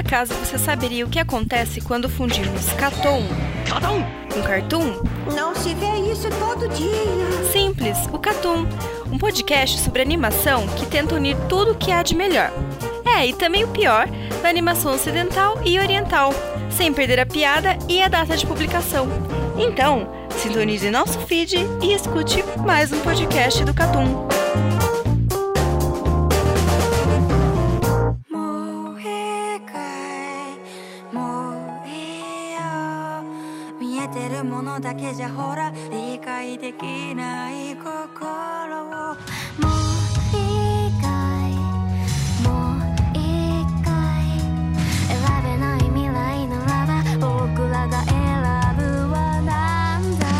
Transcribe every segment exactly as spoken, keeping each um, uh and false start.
acaso você saberia o que acontece quando fundimos Caton com Cartoon? Não se vê isso todo dia. Simples, o Caton, um podcast sobre animação que tenta unir tudo o que há de melhor. É, e também o pior da animação ocidental e oriental, sem perder a piada e a data de publicação. Então, sintonize nosso feed e escute mais um podcast do Caton. ものだけじゃほら理解できない心をもう一回もう一回選べない未来ならば僕らが選ぶはなんだ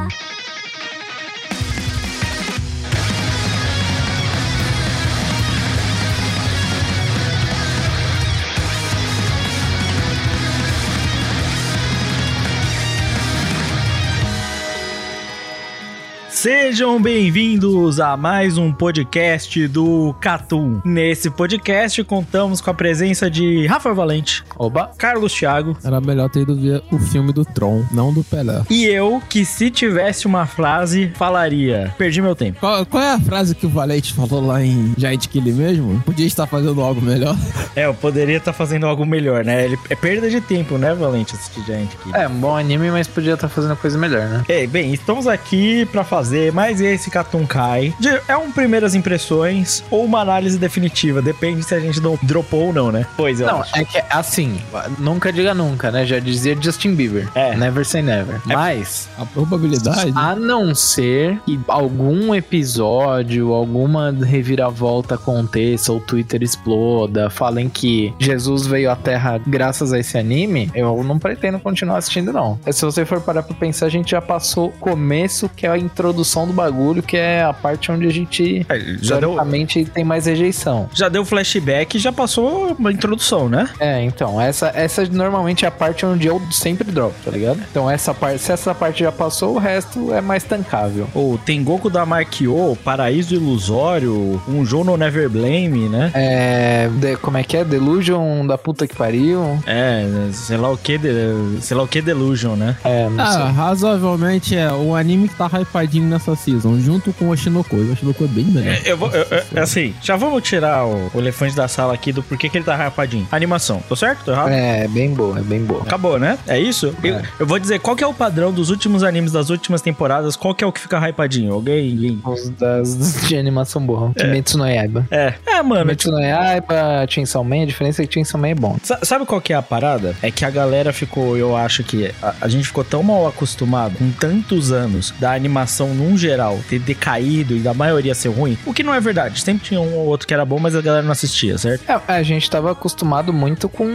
Sejam bem-vindos a mais um podcast do Catum. Nesse podcast contamos com a presença de Rafael Valente, Oba, Carlos Thiago. Era melhor ter ido ver o filme do Tron, não do Pelé. E eu, que se tivesse uma frase, falaria: perdi meu tempo. Qual, qual é a frase que o Valente falou lá em Giant Kill mesmo? Podia estar fazendo algo melhor? É, eu poderia estar fazendo algo melhor, né? Ele, é perda de tempo, né, Valente, assistir Giant Kill. É, um bom anime, mas podia estar fazendo coisa melhor, né? É, bem, estamos aqui pra fazer mais esse Catum Kai. É um primeiras impressões ou uma análise definitiva, depende se a gente não dropou ou não, né? Pois é. Não, acho. é que assim, nunca diga nunca, né? Já dizia Justin Bieber. É. Never say never. É. Mas a probabilidade, a não ser que algum episódio, alguma reviravolta aconteça, ou o Twitter exploda, falem que Jesus veio à Terra graças a esse anime, eu não pretendo continuar assistindo, não. Se você for parar pra pensar, a gente já passou o começo, que é a introdução do bagulho, que é a parte onde a gente é, já teoricamente deu... tem mais rejeição. Já deu flashback e já passou uma introdução, né? É, então, essa, essa normalmente é a parte onde eu sempre dropo, tá ligado? Então, essa parte, se essa parte já passou, o resto é mais tancável. Ou Tengoku da Makio, Paraíso Ilusório, um Jono Never Blame, né? É, de, como é que é? Delusion da puta que pariu. É, sei lá o que, de, sei lá o que Delusion, né? É, não ah, sei. Razoavelmente é o anime que tá hypadinho nessa season, junto com o Oshinoko. O Oshinoko é bem melhor. É, eu vou, eu, eu, assim, já vamos tirar o, o elefante da sala aqui do porquê que ele tá hypadinho. Animação, tô certo? Tô errado? É, é bem boa, é bem boa. Acabou, né? É isso? É. Eu, eu vou dizer, qual que é o padrão dos últimos animes das últimas temporadas? Qual que é o que fica hypadinho? Alguém? Os das, de animação boa. É. Kimetsu no Yaiba. É, é, mano. Kimetsu no Yaiba, Chainsaw Man, a diferença é que Chainsaw Man é bom. Sabe qual que é a parada? É que a galera ficou, eu acho que a, a gente ficou tão mal acostumado com tantos anos da animação num geral ter decaído e da maioria ser ruim, o que não é verdade. Sempre tinha um ou outro que era bom, mas a galera não assistia, certo? É, a gente tava acostumado muito com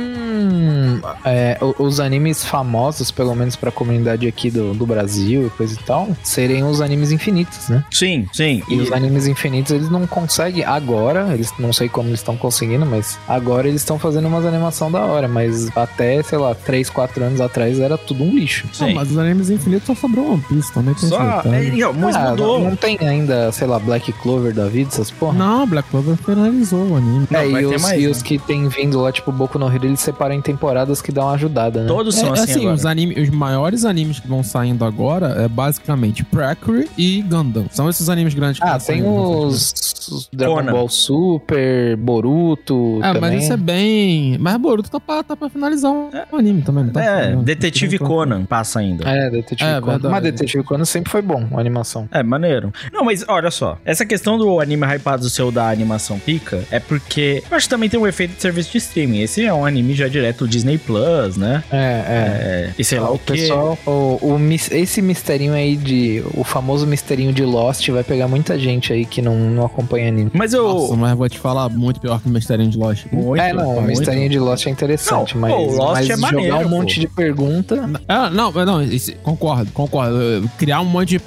é, os animes famosos, pelo menos pra comunidade aqui do, do Brasil e coisa e tal, serem os animes infinitos, né? Sim, sim. E, e os animes infinitos, eles não conseguem agora, eles não sei como eles estão conseguindo, mas agora eles estão fazendo umas animação da hora, mas até, sei lá, três, quatro anos atrás era tudo um lixo. Não, mas os animes infinitos só sobrou One Piece, também tem só, é, mas ah, mudou. Não, não tem ainda, sei lá, Black Clover da vida, essas porra? Não, Black Clover finalizou o anime. É, não, e, os, mais, e né? os que tem vindo lá, tipo Boku no Hero, eles separam em temporadas que dão uma ajudada, né? Todos são é, assim, assim agora. Os, anime, os maiores animes que vão saindo agora é basicamente Precure e Gundam. São esses animes grandes que Ah, estão tem saindo, os, os Dragon Conan. Ball Super, Boruto É, também. mas isso é bem... Mas Boruto tá pra, tá pra finalizar o É. anime também, não tá? É, Não, Detetive não, Conan passa ainda. É, Detetive É, Conan. verdade. Mas Detetive Conan sempre foi bom, a animação. É, maneiro. Não, mas olha só. Essa questão do anime hypado seu da animação pica é porque eu acho que também tem um efeito de serviço de streaming. Esse é um anime já direto Disney Plus, né? É, é. É, e sei lá o, o quê. pessoal, o, o, mis- esse misterinho aí de... O famoso misterinho de Lost vai pegar muita gente aí que não, não acompanha anime. Mas eu... Nossa, mas vou te falar, muito pior que o Misterinho de Lost. Muito, é, não, o muito. misterinho de Lost é interessante, Não, mas, pô, Lost mas é maneiro, jogar um pô. monte de pergunta... Ah, não, não, esse- concordo, concordo. Criar um monte de perguntas não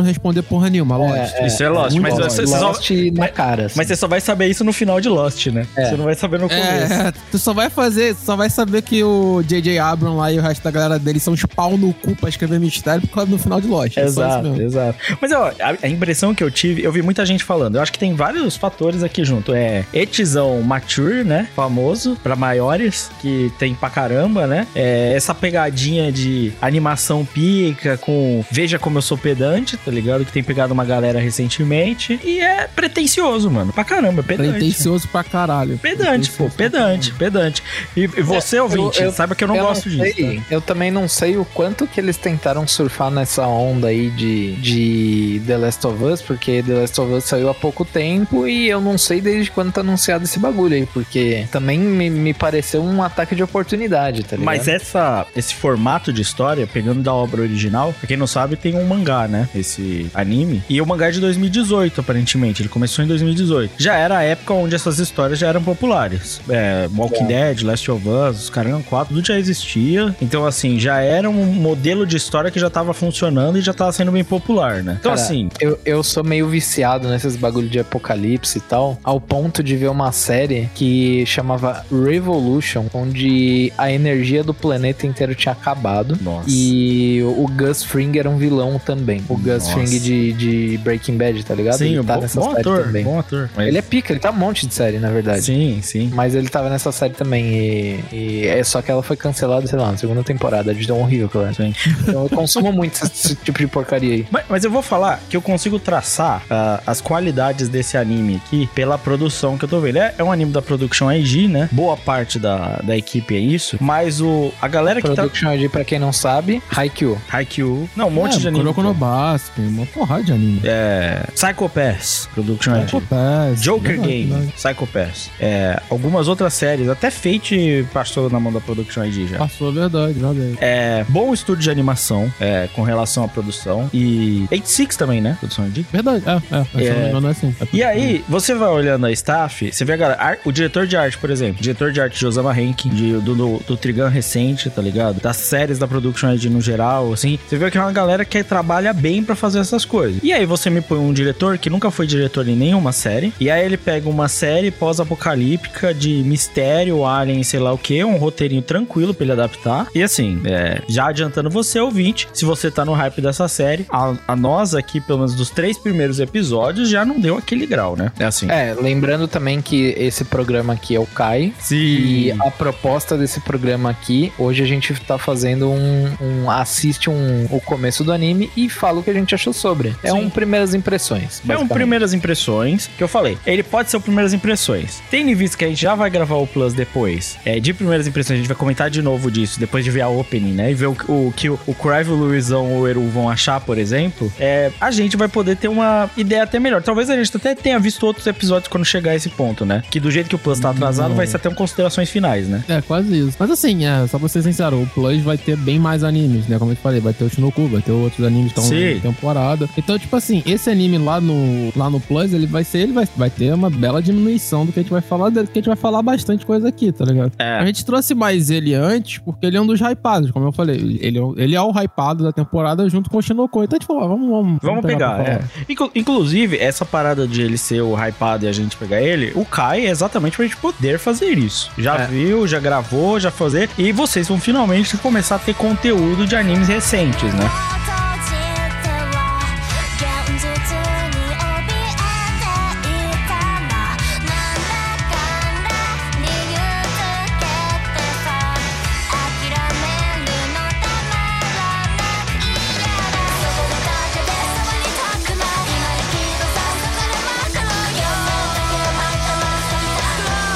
responder porra nenhuma, Lost. É, Isso é Lost, muito mas Lost. você, você só, Lost na cara. assim. mas você só vai saber isso no final de Lost, né? É. Você não vai saber no começo. É, tu só vai fazer, tu só vai saber que o J J Abrams lá e o resto da galera dele são uns pau no cu pra escrever mistério por causa do final de Lost. É só isso Exato, mesmo. exato. Mas ó, a, a impressão que eu tive, eu vi muita gente falando, eu acho que tem vários fatores aqui junto. É etizão mature, né? Famoso, pra maiores, que tem pra caramba, né? É essa pegadinha de animação pica com veja como eu sou pedante, tá ligado? Que tem pegado uma galera recentemente. E é pretencioso, mano. Pra caramba, pedante. Pretencioso pra caralho. Pedante, pô, pedante, pedante. E, e você, É, ouvinte, eu- eu- saiba que eu não eu gosto não disso. sei, né? Eu também não sei o quanto que eles tentaram surfar nessa onda aí de, de The Last of Us, porque The Last of Us saiu há pouco tempo e eu não sei desde quando tá anunciado esse bagulho aí, porque também me, me pareceu um ataque de oportunidade, tá ligado? Mas essa, esse formato de história, pegando da obra original, pra quem não sabe, tem um mangá, né? Esse anime. E o mangá é de dois mil e dezoito, aparentemente. Ele começou em dois mil e dezoito. Já era a época onde essas histórias já eram populares. É, Walking Dead, Last of Us, os Caramba quatro, tudo já existia. Então, assim, já era um modelo de história que já tava funcionando e já tava sendo bem popular, né? Então, Cara, assim... Eu, eu sou meio viciado nesses bagulho de apocalipse e tal, ao ponto de ver uma série que chamava Revolution, onde a energia do planeta inteiro tinha acabado. Nossa. E o Gus Fring era um vilão também. O Gus Nossa. Fring de, de Breaking Bad, tá ligado? Sim, ele tá bom, nessa bom série ator, também. bom ator. Mas- Ele é pica, ele tá um monte de série, na verdade. Sim, sim. Mas ele tava nessa série também e, e é só que ela foi cancelada, sei lá, na segunda temporada, de tão horrível que ela é. Sim. Então eu consumo muito esse, esse tipo de porcaria aí. Mas, mas eu vou falar que eu consigo traçar ah, as qualidades desse anime aqui pela produção que eu tô vendo. É, é um anime da Production I G, né? Boa parte da, da equipe é isso. Mas o, a galera que Production I D, pra quem não sabe, Haikyuu. tá... Haikyuu. Não, um monte é, de anime. Kuroko no Basket, uma porrada de anime. É... Psycho Pass, Production I G. Psycho Pass, Joker verdade, Game, verdade. Psycho Pass. É, algumas outras séries, até Fate passou na mão da Production I D já. Passou, verdade, verdade. É, bom estúdio de animação é, com relação à produção. E oitenta e seis também, né? Produção I D. Verdade, é, é. Mas É. se eu não me engano, é assim. É E aí, você vai olhando a staff, você vê a galera, ar- o diretor de arte, por exemplo, diretor de arte de Osama Henk, de, do, do, do Trigun recente, tá ligado? Das séries da Production I D no geral, assim, você vê que é uma galera que trabalha bem pra fazer essas coisas. E aí você me põe um diretor que nunca foi diretor em nenhuma série, e aí ele pega uma série pós-apocalíptica de mistério, alien, sei lá o que, um roteirinho tranquilo pra ele adaptar. E assim, é, já adiantando você, ouvinte, se você tá no hype dessa série, a, a nós aqui, pelo menos dos três primeiros episódios, já não deu aquele grau, né? É assim. É, lembrando também que esse programa aqui é o Kai. Sim. E a proposta desse programa aqui, hoje a gente tá fazendo um, um assiste um, o começo do anime e fala o que a gente achou sobre. É Sim. um primeiras impressões. É um basicamente. primeiras impressões, que eu falei. Ele pode ser o primeiras impressões. Tendo em vista que a gente já vai gravar o Plus depois, é, de primeiras impressões, a gente vai comentar de novo disso, depois de ver a opening, né? E ver o, o que o, o Crive, o Luizão ou o Eru vão achar, por exemplo, é, a gente vai poder ter uma ideia até melhor. Talvez a gente até tenha visto outros episódios quando chegar a esse ponto, né? Que do jeito que o Plus tá atrasado, Não. vai ser até um considerações finais, né? É, quase isso. Mas assim, é, só pra ser sincero, o Plus vai ter bem mais animes, né? Como eu te falei, vai ter o Shinoku, vai ter outros animes que estão Sim. em temporada. Então, tipo assim, esse anime lá no, lá no Plus, ele vai ser, ele vai, vai ter uma bela diminuição do que a gente vai falar dele, porque a gente vai falar bastante coisa aqui, tá ligado? É. A gente trouxe mais ele antes, porque ele é um dos hypados, como eu falei. Ele é, o- ele é o hypado da temporada junto com o Shinoku. Então a gente falou, ah, vamos, vamos. Vamos pegar, pra é. falar. Inclu- Inclusive, essa parada de ele ser o hypado e a gente pegar ele, o Kai é exatamente pra gente poder fazer isso. Já É. viu, já gravou, já fazer. E vocês vão finalmente começar a ter conteúdo de animes recentes, né? 閉じては現実に怯えていたななんだかんだ理由つけてさ諦めるのたまらない嫌だそこのだけで触りたくない今生きるさそこで待ってろよだけは待ってますみたいな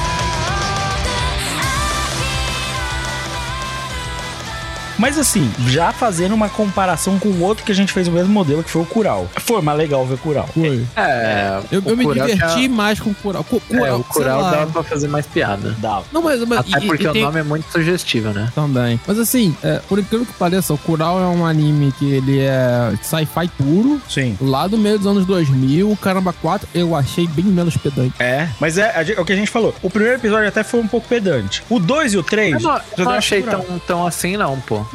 Mas assim, já fazendo uma comparação com o outro que a gente fez o mesmo modelo, que foi o Kural. Foi mais legal ver o Kural. Foi. É, Eu, o eu me Kural diverti já- mais com o Kural. Cu- É, Kural, o sei Kural lá. dava pra fazer mais piada. Dá. Não, mas, mas Até e- porque e o tem- nome é muito sugestivo, né? Também. Mas assim, é, por incrível que pareça, o Kural é um anime que ele é sci-fi puro. Sim. Lá do meio dos anos dois mil, o Caramba quatro eu achei bem menos pedante. É, mas é, a gente- é o que a gente falou. O primeiro episódio até foi um pouco pedante. O dois e o três... Eu não, eu já não deu achei uma segurada. tão, tão assim, não, pô.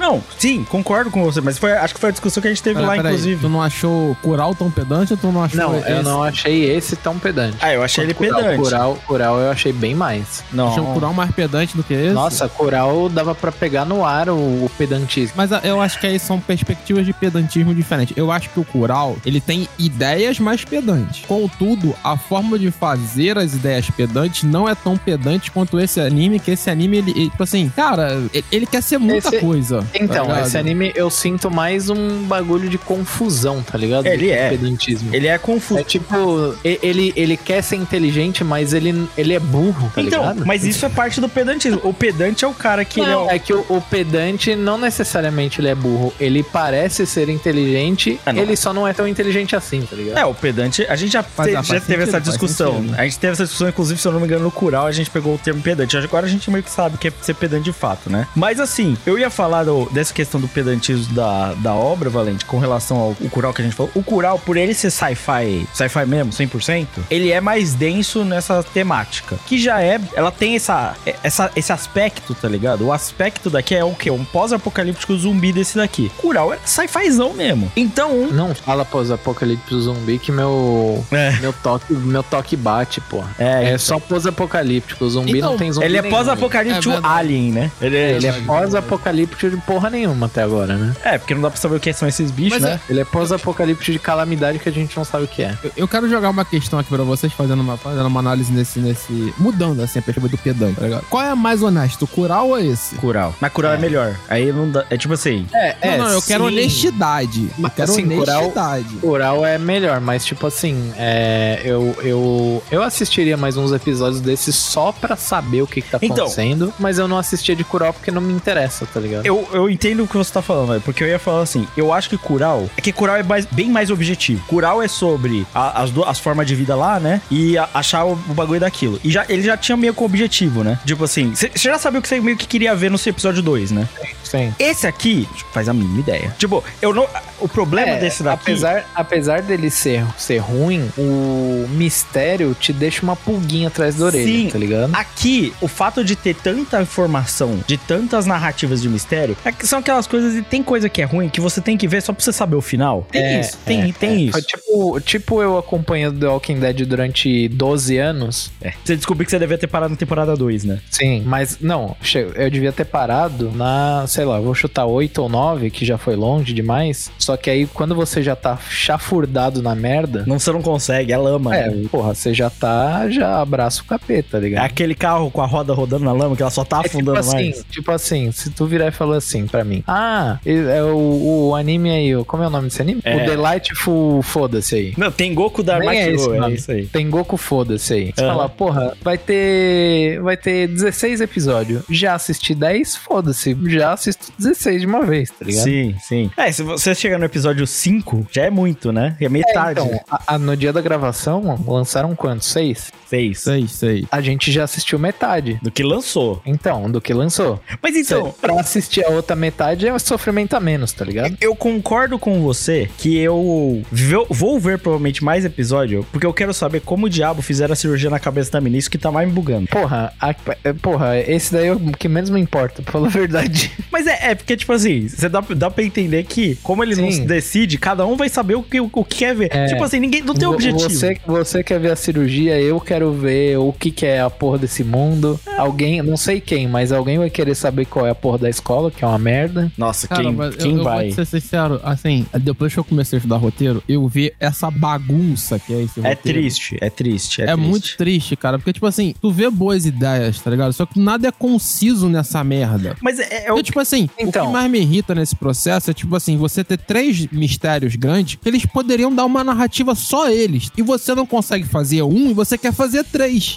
Não, sim, concordo com você, mas foi, acho que foi a discussão que a gente teve Pera, lá, pera aí, inclusive. tu não achou Kural tão pedante ou tu não achou Não, esse? eu não achei esse tão pedante. Ah, eu achei ele Kural, pedante. Kural, Kural eu achei bem mais. Não. Achou o Kural mais pedante do que esse? Nossa, Kural dava pra pegar no ar o, o pedantismo. Mas ah, eu acho que aí são perspectivas de pedantismo diferentes. Eu acho que o Kural, ele tem ideias mais pedantes. Contudo, a forma de fazer as ideias pedantes não é tão pedante quanto esse anime, que esse anime, ele, ele tipo assim, cara, ele, ele quer ser muita Esse- coisa. Então, tá esse ligado? anime eu sinto mais um bagulho de confusão, tá ligado? Ele Do que é. pedantismo. Ele é confuso. É tipo, e- ele, ele quer ser inteligente, mas ele, ele é burro, tá Então, ligado? mas isso é parte do pedantismo. O pedante é o cara que ele é Não, o... é que o, o pedante não necessariamente ele é burro. Ele parece ser inteligente, Ah, não. ele só não é tão inteligente assim, tá ligado? É, o pedante, a gente já, Faz- te- ah, já faz teve sentido, essa faz discussão. sentido. A gente teve essa discussão, inclusive, se eu não me engano, no Kural, a gente pegou o termo pedante. Agora a gente meio que sabe que é ser pedante de fato, né? Mas assim, eu ia falar do- dessa questão do pedantismo da, da obra, Valente, com relação ao o Kural que a gente falou. O Kural, por ele ser sci-fi, sci-fi mesmo, cem por cento, ele é mais denso nessa temática. Que já é, ela tem essa, essa, esse aspecto, tá ligado? O aspecto daqui é o quê? Um pós-apocalíptico zumbi desse daqui. Kural é sci-fizão mesmo. Então, Não fala pós-apocalipse zumbi que meu, É. meu, toque, meu toque bate, pô. É, É, então. só pós-apocalíptico. O zumbi Então, não tem zumbi ele é nenhum. pós-apocalíptico É verdade. alien, né? Ele é, Ele é pós-apocalíptico de porra nenhuma até agora, né? é, porque não dá pra saber o que são esses bichos, Mas né? Ele é pós-apocalíptico de calamidade que a gente não sabe o que é. Eu, eu quero jogar uma questão aqui pra vocês, fazendo uma, fazendo uma análise nesse, nesse... Mudando, assim, a perspectiva do pedante, tá ligado? Qual é mais honesto, o Kural ou esse? Kural. Mas Kural é. melhor. Aí não dá. É tipo assim. É, não, não, eu quero honestidade. Eu Mas, quero assim, Kural- honestidade. Oral é melhor, mas tipo assim, é, eu, eu, eu assistiria mais uns episódios desses só pra saber o que, que tá Então. acontecendo, mas eu não assistia de Kural porque não me interessa, tá ligado? Eu, eu entendo o que você tá falando, velho. Porque eu ia falar assim, eu acho que Kural. É que Kural é mais- bem mais objetivo. Kural é sobre a- as, du- as formas de vida lá, né? E a- achar o, o bagulho daquilo. E já, ele já tinha meio que o objetivo, né? Tipo assim, você já sabia o que você meio que queria ver no seu episódio dois, né? Sim. Esse aqui faz a mínima ideia. Tipo, eu não. O problema É, desse daqui. apesar, apesar dele ser, ser ruim, o mistério te deixa uma pulguinha atrás da orelha, Sim. tá ligado? Aqui, o fato de ter tanta informação, de tantas narrativas de mistério, é que são aquelas coisas e tem coisa que é ruim que você tem que ver só pra você saber o final. Tem É, isso, tem, é, tem é. isso. Foi tipo, tipo eu acompanhando The Walking Dead durante doze anos. É. Você descobriu que você devia ter parado na temporada dois, né? Sim, mas não, che- eu devia ter parado na, sei lá, vou chutar oito ou nove, que já foi longe demais. Só que aí, quando você já tá chafurdado na merda, Não, você não consegue, é lama. é, né? porra, você já tá, já abraça o capeta, tá É ligado? aquele carro com a roda rodando na lama que ela só tá É tipo afundando assim, mais. tipo assim, se tu virar e falar assim pra mim, ah, é o, o anime aí, o- como é o nome desse anime? É. O Delightful, foda-se aí. Não, tem Goku da Nem é esse Armageddon, é, nome. isso aí. Tem Goku, foda-se aí. Você Aham. fala, porra, vai ter vai ter dezesseis episódios. Já assisti dez, foda-se. Já assisto dezesseis de uma vez, tá ligado? Sim, sim. É, se você chegar no episódio cinco, já é muito, né? É É, metade. então, a- a- no dia da gravação, lançaram quantos? Seis? Seis. Sei, sei. A gente já assistiu metade. Do que lançou. Então, do que lançou. Mas então, Pra assistir a outra metade é sofrimento a menos, tá ligado? eu concordo com você que eu vou- vou ver provavelmente mais episódio, porque eu quero saber como o diabo fizeram a cirurgia na cabeça da menina, isso que tá mais me bugando. Porra, a- é, porra, esse daí é o que menos me importa, pra falar a verdade. Mas é, é porque, tipo assim, você dá, dá pra entender que, como ele não Sim. se decide, cada um vai saber o que, o, que quer ver. É. Tipo assim, ninguém não tem Vo- objetivo. Você, você quer ver a cirurgia, eu quero ver o que, que é a porra desse mundo. Alguém, não sei quem, mas alguém vai querer saber qual é a porra da escola, que é uma merda. Nossa, Cara, quem, mas quem eu, eu vai? vou te ser sincero, assim, depois que eu comecei a estudar roteiro, eu vi essa bagunça que é esse É roteiro. triste, é triste, é, É, triste. muito triste, cara, porque, tipo assim, tu vê boas ideias, tá ligado? Só que nada é conciso nessa merda. Mas é, é o Porque, tipo assim, o Então. que mais me irrita nesse processo é, tipo assim, você ter três mistérios grandes que eles poderiam dar uma narrativa só eles. E você não consegue fazer um e você quer fazer três.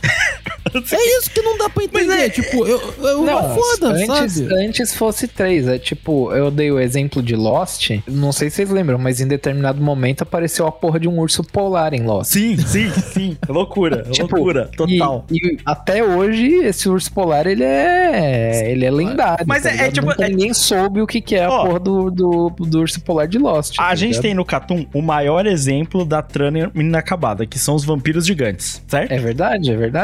É isso que não dá pra entender. é- tipo, eu, eu Não, foda, antes, sabe? antes fosse três. É tipo, eu dei o exemplo de Lost. Não sei se vocês lembram, mas em determinado momento apareceu a porra de um urso polar em Lost. Sim, sim, sim. É loucura, é Tipo, loucura, total. E, e até hoje, esse urso polar, ele é. Ele é lendário. Mas tá é- é ligado? tipo- Nunca é- ninguém soube o que, que é Ó. a porra do, do, do urso polar de Lost. A tá gente ligado? tem no Catum o maior exemplo da trama inacabada, que são os vampiros gigantes, certo? É verdade, é verdade, é verdade. O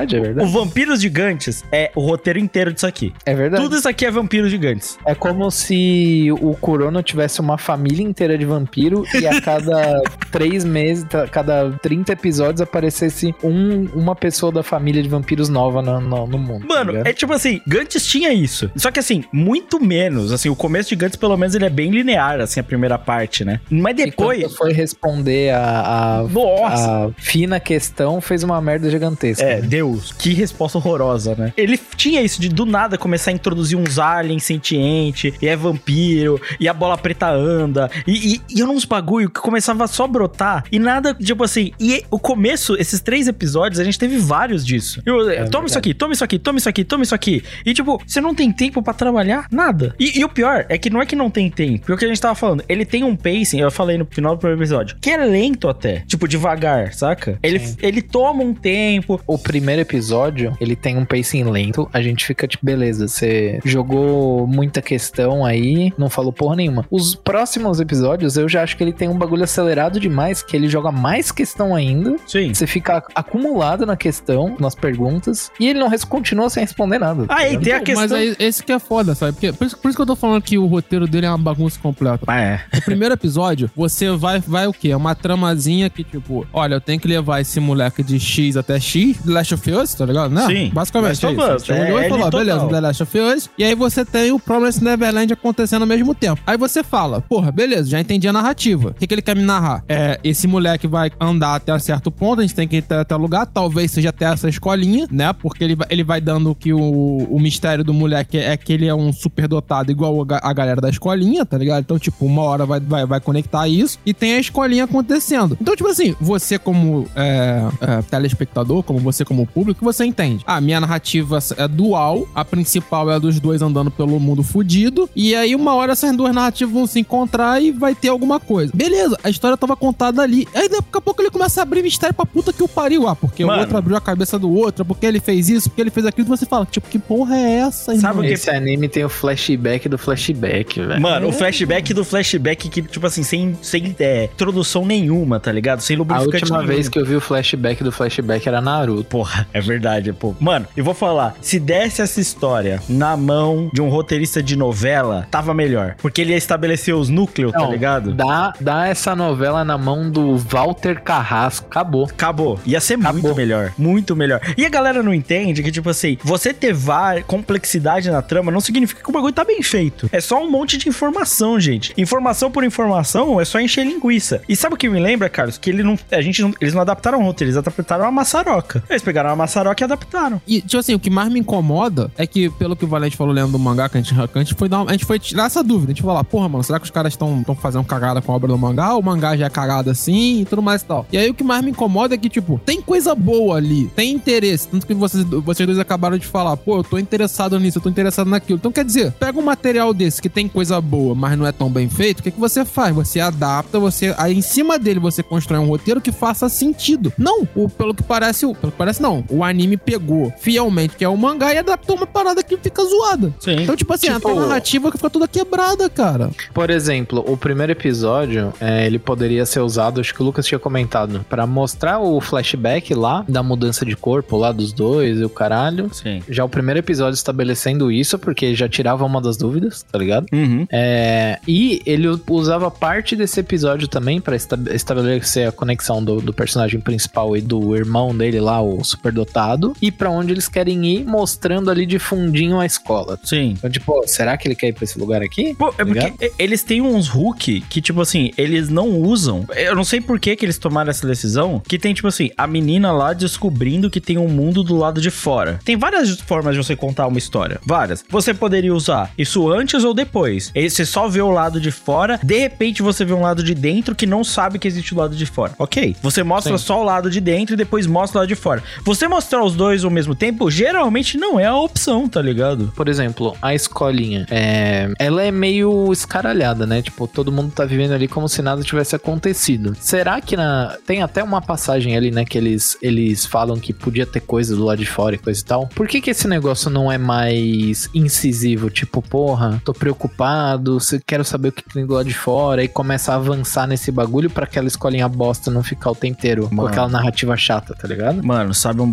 Vampiros Gigantes é o roteiro inteiro disso aqui. É verdade. Tudo isso aqui é Vampiros Gigantes. É como se o Kurono tivesse uma família inteira de vampiro e a cada três meses, a cada trinta episódios aparecesse um, uma pessoa da família de vampiros nova no, no, no mundo. Mano, tá é tipo assim, Gantz tinha isso. Só que assim, muito menos. Assim, o começo de Gantz, pelo menos, ele é bem linear, assim, a primeira parte, né? Mas depois... E quando foi responder a, a, Nossa. a fina questão, fez uma merda gigantesca. É, né? Deus, que resposta horrorosa, né? Ele tinha isso de do nada começar a introduzir uns aliens sentientes, e é vampiro, e a bola preta anda, e, e, e uns bagulho que começava só a brotar, e nada, tipo assim, e o começo, esses três episódios, a gente teve vários disso. Eu, É toma isso aqui, toma isso aqui, toma isso aqui, toma isso aqui. E tipo, você não tem tempo pra trabalhar nada. E, e o pior é que não é que não tem tempo, porque o que a gente tava falando, ele tem um pacing, eu falei no final do primeiro episódio, que é lento até, tipo, devagar, saca? Ele, ele toma um tempo. O primeiro episódio, ele tem um pacing lento, a gente fica tipo, beleza, você jogou muita questão aí, não falou porra nenhuma. Os próximos episódios, eu já acho que ele tem um bagulho acelerado demais, que ele joga mais questão ainda. Sim. Você fica acumulado na questão, nas perguntas, e ele não res- continua sem responder nada. Ah, e tem a questão... Mas aí, esse que é foda, sabe? Porque, por, isso, por isso que eu tô falando que o roteiro dele é uma bagunça completa. Ah, é. No primeiro episódio, você vai, vai o quê? É uma tramazinha que, tipo, olha, eu tenho que levar esse moleque de X até X, The Last of Us, tá ligado? Né? Sim. Basicamente Last é of isso. Us, Chegou é e falou, ele beleza, total. The Last of Us, e aí você tem o Promised Neverland acontecendo ao mesmo tempo. Aí você fala, porra, beleza, já entendi a narrativa. O que, que ele quer me narrar? É, esse moleque vai andar até um certo ponto, a gente tem que ir até, até lugar, talvez seja até essa escolinha, né? Porque ele vai, ele vai dando que o, o mistério do moleque é que ele é um superdotado igual a, a galera da escolinha, tá ligado? Então, tipo, uma hora vai, vai, vai conectar isso e tem a escolinha acontecendo. Então, tipo assim, você como é, é, telespectador, como você como público, você entende. Ah, minha narrativa é dual, a principal é a dos dois andando pelo mundo fudido, e aí uma hora essas duas narrativas vão se encontrar e vai ter alguma coisa. Beleza, a história tava contada ali. Aí daqui a pouco ele começa a abrir mistério pra puta que o pariu. Ah, porque Mano. o outro abriu a cabeça do outro, porque ele fez isso, porque ele fez aquilo, e você fala, tipo, que porra é essa, irmão? Sabe o que- Esse anime tem o flashback do flashback, velho. Mano, o flashback do flashback que, tipo assim, sem, sem é, introdução nenhuma, tá ligado? Sem A lubrificante última nenhum. vez que eu vi o flashback do flashback era Naruto. Porra, é verdade, pô. Mano, eu vou falar, se desse essa história na mão de um roteirista de novela, tava melhor. Porque ele ia estabelecer os núcleos, tá Não, ligado? Dá, dá essa novela na mão do Walter Carrasco. Acabou. Acabou. Ia ser Acabou. muito melhor. Muito melhor. E a galera não entende que, tipo assim, você ter var... complexidade na trama não significa que o bagulho tá bem feito. É só um monte de informação, gente. Informação por informação é só encher linguiça. E sabe o que me lembra, Carlos? Que ele não, a gente não, eles não adaptaram o roteiro, eles adaptaram a maçaroca. Eles pegaram a maçaroca e adaptaram. E, tipo assim, o que mais me incomoda é que, pelo que o Valente falou lendo do mangá, que a gente, que a gente foi dar uma, a gente foi tirar essa dúvida. A gente falou lá, porra, mano, será que os caras estão fazendo cagada com a obra do mangá? O mangá já é cagada assim e tudo mais e tal. E aí o que mais me incomoda é que, tipo, tem coisa boa ali, tem interesse. Tanto que vocês, vocês dois acabaram de falar, pô, eu tô interessado nisso, eu tô interessado naquilo. Então, quer dizer, pega um material desse que tem coisa boa, mas não é tão bem feito, o que, que você faz? Você adapta, você. Aí em cima dele você constrói um roteiro que faça sentido. Não, o, pelo que parece, o, pelo que parece, não. O anime pegou fielmente, que é o mangá, e adaptou uma parada que fica zoada. Sim. Então, tipo assim, Tipo- a tua narrativa que fica toda quebrada, cara. Por exemplo, o primeiro episódio, é, ele poderia ser usado, acho que o Lucas tinha comentado, pra mostrar o flashback lá, da mudança de corpo lá dos dois e o caralho. Sim. Já o primeiro episódio estabelecendo isso, porque já tirava uma das dúvidas, tá ligado? Uhum. É, e ele usava parte desse episódio também pra esta- estabelecer a conexão do, do personagem principal e do irmão dele lá, o superdotado, e pra onde eles querem ir, mostrando ali de fundinho a escola. Sim. Então, tipo, será que ele quer ir pra esse lugar aqui? Pô, é Ligado? porque eles têm uns hook que, tipo assim, eles não usam. Eu não sei por que que eles tomaram essa decisão. Que tem, tipo assim, a menina lá descobrindo que tem um mundo do lado de fora. Tem várias formas de você contar uma história. Várias. Você poderia usar isso antes ou depois. E você só vê o lado de fora. De repente você vê um lado de dentro que não sabe que existe o lado de fora. Ok. Você mostra Sim. só o lado de dentro e depois mostra o lado de fora. Você mostrar os dois ao mesmo tempo, geralmente não é a opção, tá ligado? Por exemplo, a escolinha, é, ela é meio escaralhada, né? Tipo, todo mundo tá vivendo ali como se nada tivesse acontecido. Será que na... tem até uma passagem ali, né? Que eles, eles falam que podia ter coisa do lado de fora e coisa e tal. Por que que esse negócio não é mais incisivo? Tipo, porra, tô preocupado, se- quero saber o que tem do lado de fora, e começa a avançar nesse bagulho pra aquela escolinha bosta não ficar o tempo inteiro com Mano. aquela narrativa chata, tá ligado? Mano, sabe um bagulho,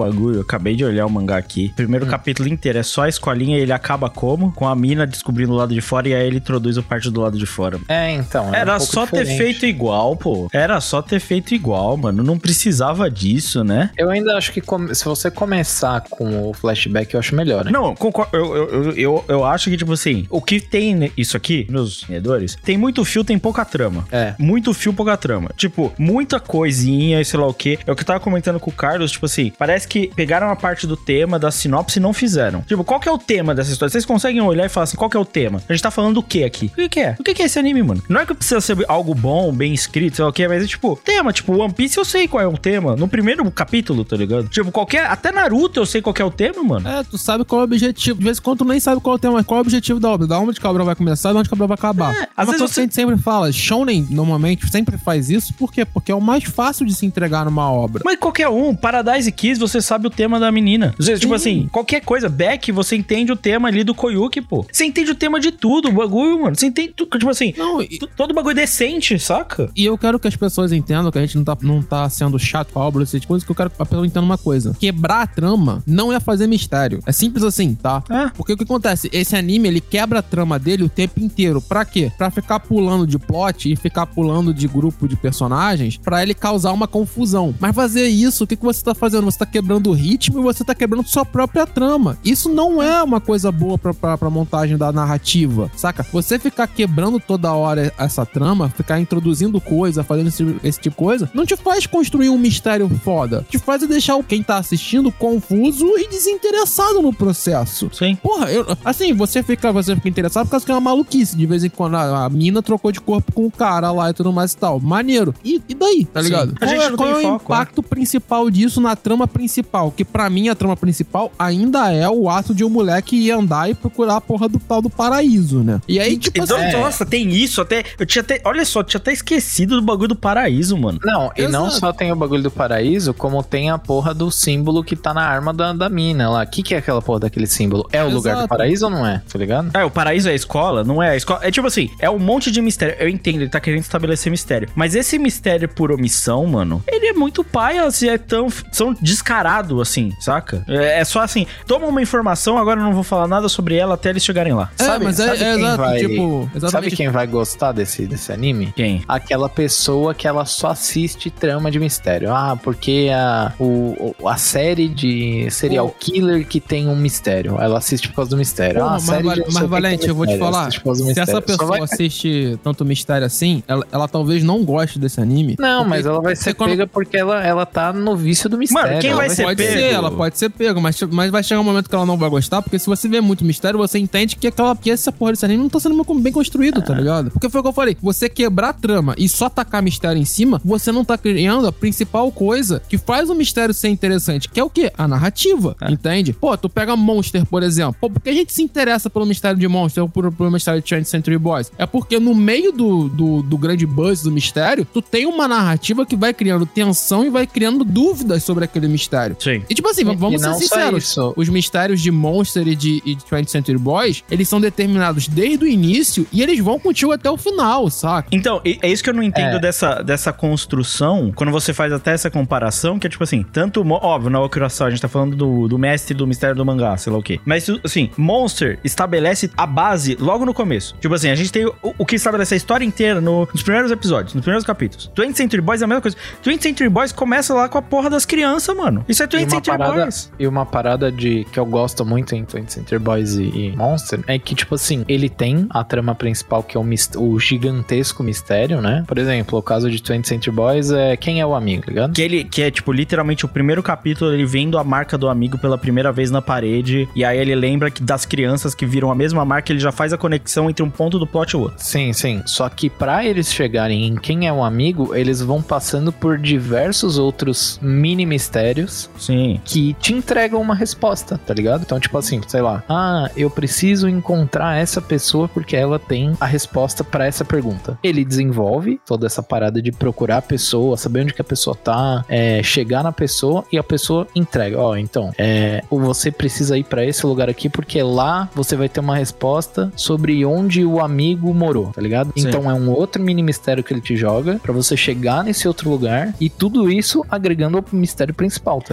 acabei de olhar o mangá aqui. O primeiro hum. capítulo inteiro é só a escolinha e ele acaba como? Com a mina descobrindo o lado de fora e aí ele introduz a parte do lado de fora. É, então. Era um só diferente. ter feito igual, pô. Era só ter feito igual, mano. Não precisava disso, né? Eu ainda acho que come... se você começar com o flashback, eu acho melhor. Né? Não, concordo. Eu, eu, eu, eu, eu acho que, tipo assim, o que tem isso aqui, nos vendedores, tem muito fio, tem pouca trama. É. Muito fio, pouca trama. Tipo, muita coisinha, sei lá o quê. É o que eu tava comentando com o Carlos, tipo assim, parece que pegaram a parte do tema, da sinopse e não fizeram. Tipo, qual que é o tema dessa história? Vocês conseguem olhar e falar assim, qual que é o tema? A gente tá falando do que aqui? O que que é? O que que é esse anime, mano? Não é que precisa ser algo bom, bem escrito, sei lá o que, mas é tipo, tema, tipo, One Piece eu sei qual é o tema. No primeiro capítulo, tá ligado? Tipo, qualquer, até Naruto eu sei qual que é o tema, mano. É, tu sabe qual é o objetivo. De vez em quando tu nem sabe qual é o tema, mas qual é o objetivo da obra. Da onde que a obra vai começar e da onde que a obra vai acabar. É, às vezes você... a gente sempre fala, Shonen normalmente sempre faz isso, por quê? Porque é o mais fácil de se entregar numa obra. Mas qualquer um, Paradise Kiss, você sabe o tema da menina. Às vezes, tipo assim, qualquer coisa, Beck, você entende o tema ali do Koyuki, pô. Você entende o tema de tudo, o bagulho, mano. Você entende tudo, tipo assim, não, e... todo bagulho decente, saca? E eu quero que as pessoas entendam que a gente não tá, não tá sendo chato com a obra, essas coisas, que eu quero que a pessoa entenda uma coisa. Quebrar a trama não é fazer mistério. É simples assim, tá? É. Porque o que acontece? Esse anime, ele quebra a trama dele o tempo inteiro. Pra quê? Pra ficar pulando de plot e ficar pulando de grupo de personagens pra ele causar uma confusão. Mas fazer isso, o que, que você tá fazendo? Você tá quebrando o ritmo e você tá quebrando sua própria trama. Isso não é uma coisa boa pra, pra, pra montagem da narrativa, saca? Você ficar quebrando toda hora essa trama, ficar introduzindo coisa, fazendo esse, esse tipo de coisa, não te faz construir um mistério foda. Te faz deixar quem tá assistindo confuso e desinteressado no processo. Sim. Porra, eu, assim, você fica, você fica interessado por causa que é uma maluquice. De vez em quando a, a mina trocou de corpo com o cara lá e tudo mais e tal. Maneiro. E, e daí, tá ligado? A gente qual é, não qual tem é o foco, impacto né? principal disso na trama principal? Que pra mim a trama principal ainda é o ato de um moleque ir andar e procurar a porra do tal do paraíso, né? E aí, tipo então, assim... Nossa, tem isso até... Eu tinha até... Olha só, eu tinha até esquecido do bagulho do paraíso, mano. Não, e Exato. Não só tem o bagulho do paraíso, como tem a porra do símbolo que tá na arma da, da mina lá. O que que é aquela porra daquele símbolo? É o Exato. Lugar do paraíso ou não é? Tá ligado? É, o paraíso é a escola? Não é a escola? É tipo assim, é um monte de mistério. Eu entendo, ele tá querendo estabelecer mistério. Mas esse mistério por omissão, mano, ele é muito paia, assim, é tão, tão descarado, assim, saca? É, é só assim, toma uma informação, agora eu não vou falar nada sobre ela até eles chegarem lá. É, sabe? mas é, sabe é quem exato, vai, tipo... Exatamente. Sabe quem vai gostar desse, desse anime? Quem? Aquela pessoa que ela só assiste trama de mistério. Ah, porque a, o, a série de serial killer que tem um mistério. Ela assiste por causa do mistério. Pô, ah, mas, série mas, de mas Valente, eu vou te falar, se essa pessoa vai... assiste tanto mistério assim, ela, ela talvez não goste desse anime. Não, mas ela vai ser quando... pega porque ela, ela tá no vício do mistério. Mano, quem vai, vai ser pode pego? Ser, ela pode ser pego, mas, mas vai chegar um momento que ela não vai gostar, porque se você vê muito mistério, você entende que, aquela, que essa porra desse anime não tá sendo bem construído, ah. tá ligado? Porque foi o que eu falei, você quebrar a trama e só tacar mistério em cima, você não tá criando a principal coisa que faz o mistério ser interessante, que é o quê? A narrativa, ah. entende? Pô, tu pega Monster, por exemplo. Pô, por que a gente se interessa pelo mistério de Monster ou por, pelo mistério de twentieth Century Boys? É porque no meio do, do, do grande buzz do mistério, tu tem uma narrativa que vai criando tensão e vai criando dúvidas sobre aquele mistério. Sim. E tipo assim, e, vamos e ser sinceros, os mistérios de Monster e de, e de twentieth Century Boys, eles são determinados desde o início e eles vão contigo até o final, saca? Então, é isso que eu não entendo é. dessa, dessa construção, quando você faz até essa comparação, que é tipo assim, tanto, óbvio, na Okuraçao, a gente tá falando do, do mestre do mistério do mangá, sei lá o quê. Mas, assim, Monster estabelece a base logo no começo. Tipo assim, a gente tem o, o que estabelece a história inteira no, nos primeiros episódios, nos primeiros capítulos. twentieth Century Boys é a mesma coisa. twentieth Century Boys começa lá com a porra das crianças, mano. Isso é twentieth Century parada, Boys. E uma parada de, que eu gosto muito em twentieth Century Boys e, e Monster é que, tipo assim, ele tem a trama principal, que é o, mist- o gigantesco mistério, né? Por exemplo, o caso de twentieth Century Boys é quem é o amigo, tá ligado? Que ele, que é, tipo, literalmente o primeiro capítulo, ele vendo a marca do amigo pela primeira vez na parede, e aí ele lembra que das crianças que viram a mesma marca, ele já faz a conexão entre um ponto do plot e o outro. Sim, sim. Só que pra eles chegarem em quem é o amigo, eles vão passando por diversos outros mini mistérios. Sim. Que te entregam uma resposta, tá ligado? Então, tipo assim, sei lá, ah, eu preciso encontrar essa pessoa porque ela tem a resposta pra essa pergunta. Ele desenvolve toda essa parada de procurar a pessoa, saber onde que a pessoa tá, é, chegar na pessoa e a pessoa entrega. Ó, então, é, você precisa ir pra esse lugar aqui porque lá você vai ter uma resposta sobre onde o amigo morou, tá ligado? Sim. Então é um outro mini mistério que ele te joga pra você chegar nesse outro lugar e tudo isso agregando ao mistério principal, tá ligado? É,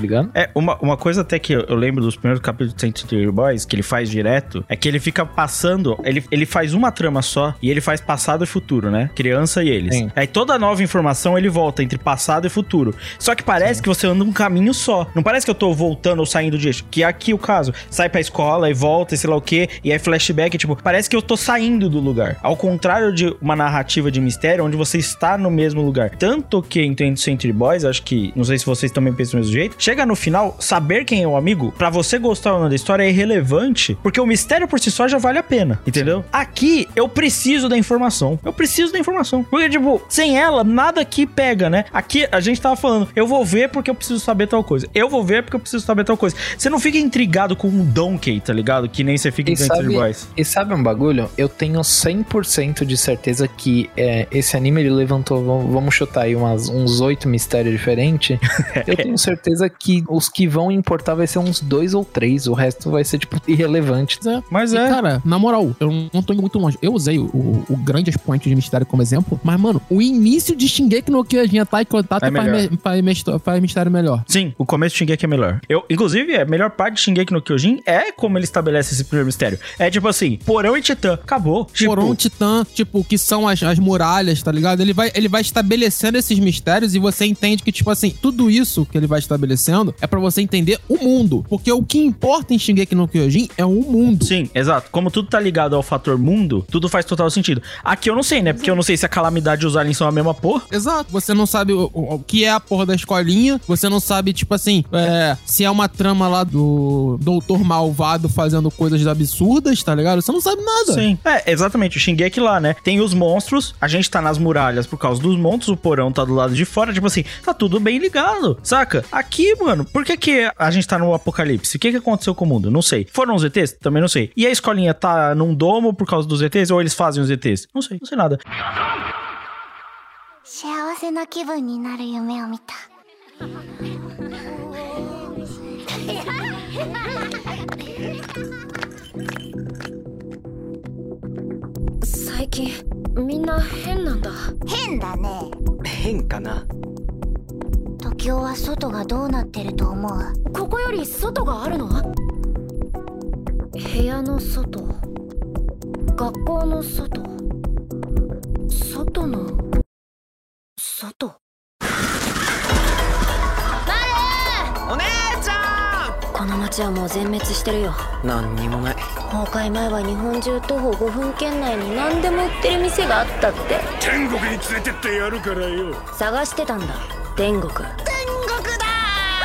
É, uma, uma coisa até que eu, eu lembro dos primeiros capítulos de Century Boys, que ele faz direto, é que ele fica passando, ele, ele faz uma trama só, e ele faz passado e futuro, né? Criança e eles. Sim. Aí toda nova informação ele volta entre passado e futuro. Só que parece Sim. que você anda um caminho só. Não parece que eu tô voltando ou saindo de eixo. Que é aqui o caso. Sai pra escola e volta e sei lá o quê, e aí flashback, tipo, parece que eu tô saindo do lugar. Ao contrário de uma narrativa de mistério, onde você está no mesmo lugar. Tanto que em Twenty Century Boys, acho que, não sei se vocês também pensam do mesmo jeito, chega no final, saber quem é o amigo, pra você gostar ou não da história é irrelevante, porque o mistério por si só já vale a pena, entendeu? Sim. Aqui, eu preciso da informação. Eu preciso da informação. Porque, tipo, sem ela, nada aqui pega, né? Aqui, a gente tava falando, eu vou ver porque eu preciso saber tal coisa. Eu vou ver porque eu preciso saber tal coisa. Você não fica intrigado com um Donkey, tá ligado? Que nem você fica em Century Boys. E sabe um bagulho? Eu tenho cem por cento de certeza que é, esse anime, ele levantou, vamos chutar aí umas, uns oito mistérios diferentes. Eu tenho certeza que os que vão importar vai ser uns dois ou três. O resto vai ser, tipo, irrelevante. É, mas é. E, cara, na moral, eu não tô indo muito longe. Eu usei o, o, o grande expoente de mistério como exemplo, mas, mano, o início de Shingeki no Kyojin Attack on Titan faz, faz, faz mistério melhor. Sim, o começo de Shingeki é melhor. Eu, inclusive, a melhor parte de Shingeki no Kyojin é como ele estabelece esse primeiro mistério. É tipo assim, Porão e Titã, acabou. Tipo... Porão e Titã, tipo, que são as, as muralhas, tá ligado? Ele vai, ele vai estabelecendo esses mistérios e você entende que, tipo assim, tudo isso que ele vai estabelecendo é pra você entender o mundo. Porque o que importa em Shingeki no Kyojin é o mundo. Sim, exato. Como tudo tá ligado ao fator mundo, tudo faz total sentido. Aqui eu não sei, né? Porque eu não sei se a Calamidade e os aliens são a mesma porra. Exato. Você não sabe o, o, o que é a porra da escolinha. Você não sabe, tipo assim, é, se é uma trama lá do doutor malvado fazendo coisas absurdas, tá ligado? Você não sabe nada. Sim. É, exatamente. O Shingeki lá, né? Tem os monstros, a gente tá nas muralhas por causa dos monstros, o porão tá do lado de fora, tipo assim, tá tudo bem ligado, saca? Aqui, mano, por que que a gente tá no apocalipse? O que que aconteceu com o mundo? Não sei. Foram os E Tês? Também não sei. E a escolinha tá num domo por causa dos E Tês ou eles fazem os E Tês? Não sei, não sei nada. 幸せな気分になる夢を見た。 最近みんな変なんだ。 変だね。 変かな。 時雄は外がどうなってると思う？ ここより外があるの？部屋の外、学校の外、外の外。 お姉ちゃん！ この町はもう全滅してるよ。 何にもない。 崩壊前は日本中徒歩ごふん圏内に何でも売ってる店があったって。 天国に連れてってやるからよ。 探してたんだ、天国。天国だ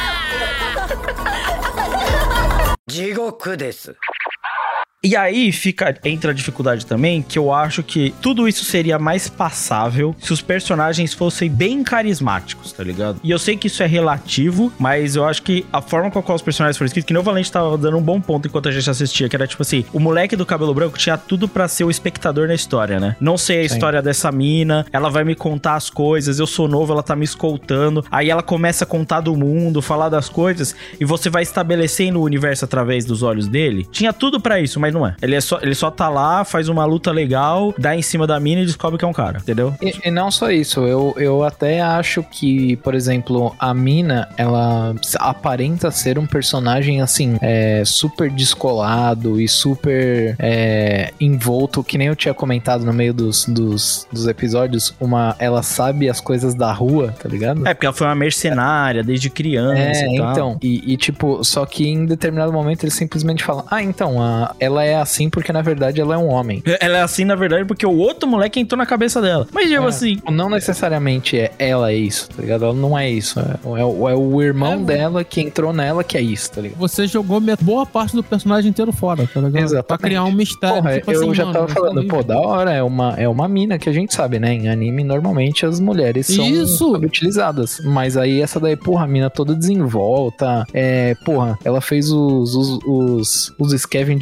地獄です。 E aí fica, entra a dificuldade também, que eu acho que tudo isso seria mais passável se os personagens fossem bem carismáticos, tá ligado? E eu sei que isso é relativo, mas eu acho que a forma com a qual os personagens foram escritos, que nem o Valente tava dando um bom ponto enquanto a gente assistia, que era tipo assim, o moleque do cabelo branco tinha tudo pra ser o espectador na história, né? Não sei a Sim. história dessa mina, ela vai me contar as coisas, eu sou novo, ela tá me escoltando, aí ela começa a contar do mundo, falar das coisas, e você vai estabelecendo o universo através dos olhos dele. Tinha tudo pra isso, mas não é. Ele, é só, ele só tá lá, faz uma luta legal, dá em cima da mina e descobre que é um cara, entendeu? E, e não só isso, eu, eu até acho que, por exemplo, a mina, ela aparenta ser um personagem, assim, é, super descolado e super é, envolto, que nem eu tinha comentado no meio dos, dos, dos episódios, uma, ela sabe as coisas da rua, tá ligado? É, porque ela foi uma mercenária desde criança é, e tal. então, e, e tipo, só que em determinado momento eles simplesmente falam, ah, então, a, ela é assim porque na verdade ela é um homem. Ela é assim na verdade porque o outro moleque entrou na cabeça dela. Mas tipo é, assim... Não necessariamente é ela é isso, tá ligado? Ela não é isso. É, é, é o irmão é, dela que entrou nela que é isso, tá ligado? Você jogou boa parte do personagem inteiro fora, tá ligado? Exatamente. Pra criar um mistério. Porra, tipo eu assim, já mano, tava falando, pô, da hora, é uma, é uma mina que a gente sabe, né? Em anime, normalmente as mulheres são isso. utilizadas. Mas aí essa daí, porra, a mina toda desenvolta. É, porra, ela fez os, os, os, os scavenger de troll.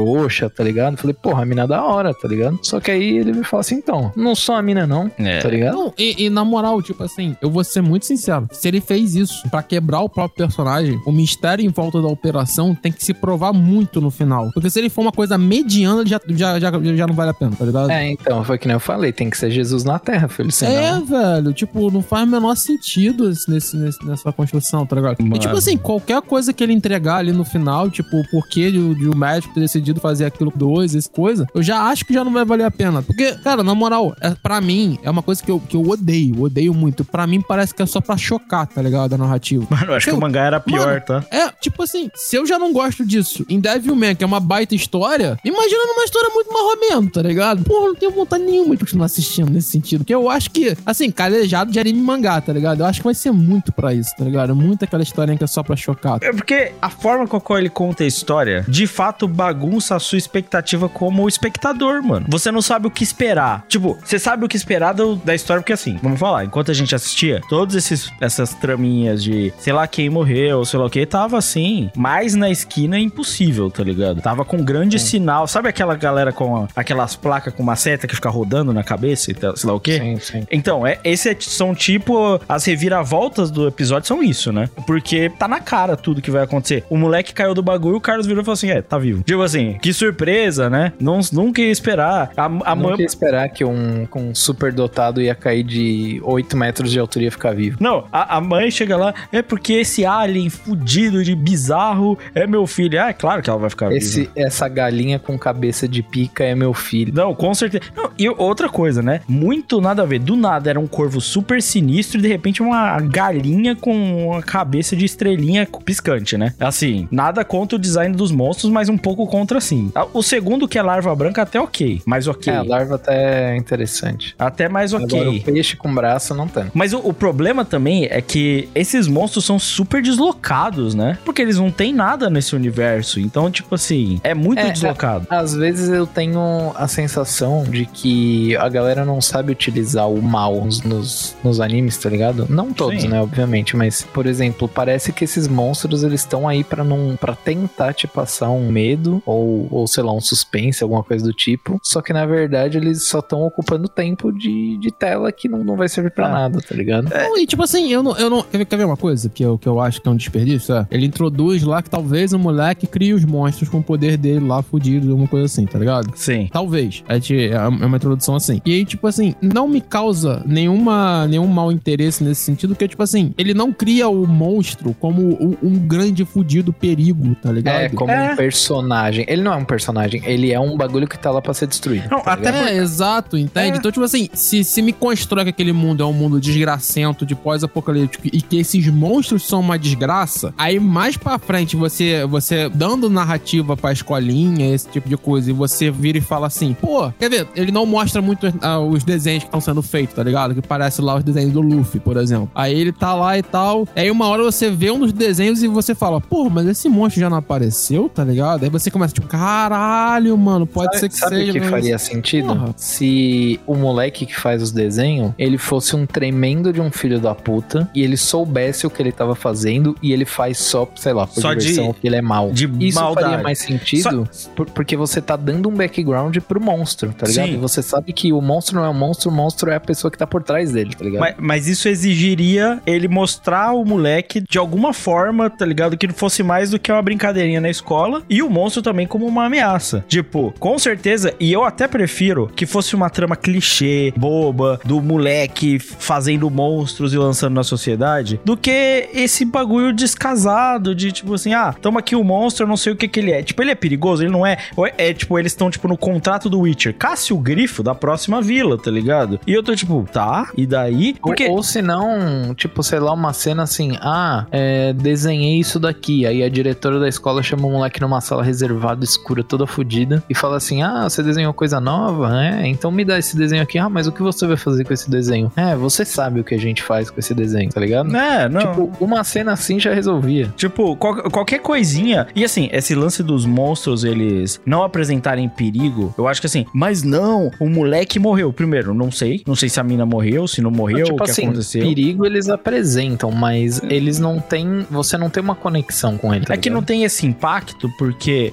trouxa, tá ligado? Falei, porra, a mina é da hora, tá ligado? Só que aí ele me fala assim, então, não sou a mina não, É. tá ligado? Não, e, e na moral, tipo assim, eu vou ser muito sincero. Se ele fez isso pra quebrar o próprio personagem, o mistério em volta da operação tem que se provar muito no final. Porque se ele for uma coisa mediana, já, já, já, já não vale a pena, tá ligado? É, então, foi que nem eu falei, tem que ser Jesus na Terra, filho, senão... É, velho, tipo, não faz o menor sentido esse- nesse, nesse- nessa construção, tá ligado? Mano. E tipo assim, qualquer coisa que ele entregar ali no final, tipo, o porquê de, o- de o médico ter decidido fazer aquilo com dois, essa coisa, eu já acho que já não vai valer a pena. Porque, cara, na moral, é, pra mim, é uma coisa que eu, que eu odeio, odeio muito. Pra mim parece que é só pra chocar, tá ligado? A narrativa. Mano, eu acho que Eu- o mangá era pior, Mano, tá? É, tipo assim, se eu já não gosto disso em Devilman, que é uma baita história, imagina numa história muito marromeno, tá ligado? Porra, não tenho vontade nenhuma de continuar assistindo nesse sentido. Porque eu acho que, assim, calejado de anime e mangá, tá ligado? Eu acho que vai ser muito pra isso, tá ligado? Muito aquela historinha que é só pra chocar. É porque a forma com a qual ele conta a história, de fato, bagunça a sua expectativa como espectador, mano. Você não sabe o que esperar. Tipo, você sabe o que esperar do- da história, porque assim, vamos falar, enquanto a gente assistia, todas esses, essas traminhas de sei lá quem morreu, sei lá o que, tava assim, mais na esquina impossível, tá ligado? Tava com grande sinal. Sabe aquela galera com a- aquelas placas com uma seta que fica rodando na cabeça e tal, sei lá o quê? Sim, sim. Então, é, esse é- são tipo, as reviravoltas do episódio são isso, né? Porque tá na cara tudo que vai acontecer. O moleque caiu do bagulho, o Carlos virou e falou assim, é, tá vivo. Tipo assim, que surpresa, né? Não, nunca ia esperar. A, a Eu não mãe... queria esperar que um, com um super dotado ia cair de oito metros de altura e ia ficar vivo. Não, a, a mãe chega lá, é porque esse alien fudido de bizarro é meu filho. Ah, é claro que ela vai ficar viva. Esse, essa galinha com cabeça de pica é meu filho. Não, com certeza. Não, e outra coisa, né? Muito nada a ver. Do nada era um corvo super sinistro e de repente uma galinha com uma cabeça de estrelinha piscante, né? Assim, nada contra o design dos monstros, mas um pouco contra sim. O segundo, que é larva branca, até ok. Mais ok. É, a larva até é interessante. Até mais ok. Agora o peixe com braço não tem. Mas o, o problema também é que esses monstros são super deslocados, né? Porque eles não têm nada nesse universo. Então, tipo assim, é muito É, deslocado. Às vezes eu tenho a sensação de que a galera não sabe utilizar o mal nos, nos, nos animes, tá ligado? Não todos, Sim. né, obviamente, mas, por exemplo, parece que esses monstros, eles estão aí pra não para tentar te passar um medo ou, ou, sei lá, um suspense, alguma coisa do tipo, só que, na verdade, eles só estão ocupando tempo de, de tela que não, não vai servir pra Ah. nada, tá ligado? Não, e tipo assim, eu não. Eu não quer, ver, quer ver uma coisa que eu, que eu acho que é um desperdício? É, ele introduz lá que talvez o moleque crie os monstros com o poder dele lá fudido, alguma coisa assim, tá ligado? Sim. Talvez. É, de- é uma introdução assim. E aí, tipo assim, não me causa nenhuma, nenhum mau interesse nesse sentido, porque, tipo assim, ele não cria o monstro como um, um grande fudido perigo, tá ligado? É, como É. um personagem. Ele não é um personagem, ele é um bagulho que tá lá pra ser destruído. Não, tá até ligado? É, exato, entende? É. Então, tipo assim, se, se me constrói que aquele mundo é um mundo desgracento, de pós-apocalíptico, e que esses monstros são uma desgraça, aí mais pra frente, você, você dando narrativa pra escolinha, esse tipo de coisa, e você vira e fala assim, pô, quer ver, ele não mostra muito ah, os desenhos que estão sendo feitos, tá ligado? Que parece lá os desenhos do Luffy, por exemplo. Aí ele tá lá e tal, aí uma hora você vê um dos desenhos e você fala, pô, mas esse monstro já não apareceu, tá ligado? Aí você começa, tipo, caralho, mano, pode ser que Sabe seja. o que mas- faria sentido? Porra. Se o moleque que faz os desenhos, ele fosse um tremendo de um filho da puta e ele soubesse o que ele tava fazendo e ele faz só, sei lá, por Só de- diversão, que ele é mal. de Isso maldade. faria mais sentido por- porque você tá dando um background pro monstro, tá ligado? Sim. E você sabe que o monstro não é o monstro, o monstro é a pessoa que tá por trás dele, tá ligado? Mas, mas isso exigiria ele mostrar o moleque de alguma forma, tá ligado? Que não fosse mais do que uma brincadeirinha na escola. E o monstro também como uma ameaça. Tipo, com certeza, e eu até prefiro que fosse uma trama clichê, boba, do moleque fazendo monstros e lançando na sociedade, do que esse bagulho descasado de tipo assim, ah, toma aqui o monstro, eu não sei o que que ele é. Tipo, ele é perigoso, ele não é. Ou é, é, tipo, eles estão tipo no contrato do Witcher. Casse o grifo da próxima vila, tá ligado? E eu tô tipo, tá, e daí? Porque... Ou, ou se não, tipo, sei lá, uma cena assim, ah, é, desenhei isso daqui. Aí a diretora da escola chama o moleque numa sala reservada, escura, toda fodida, e fala assim, ah, você desenhou coisa nova, né? Então me dá esse desenho aqui. Ah, mas o que você vai fazer com esse desenho? É, você sabe o que a gente faz com esse desenho, tá ligado? É, não. Tipo, uma cena assim já resolvia. Tipo, qual- qualquer coisinha. E assim, esse lance dos monstros, eles não apresentarem perigo, eu acho que assim, mas não, o moleque morreu. Primeiro, não sei. Não sei se a mina morreu, se não morreu, tipo o que assim, aconteceu. perigo eles apresentam, mas eles não têm, você não tem uma conexão com ele, tá É que ligado? não tem esse impacto, porque, vamos lá,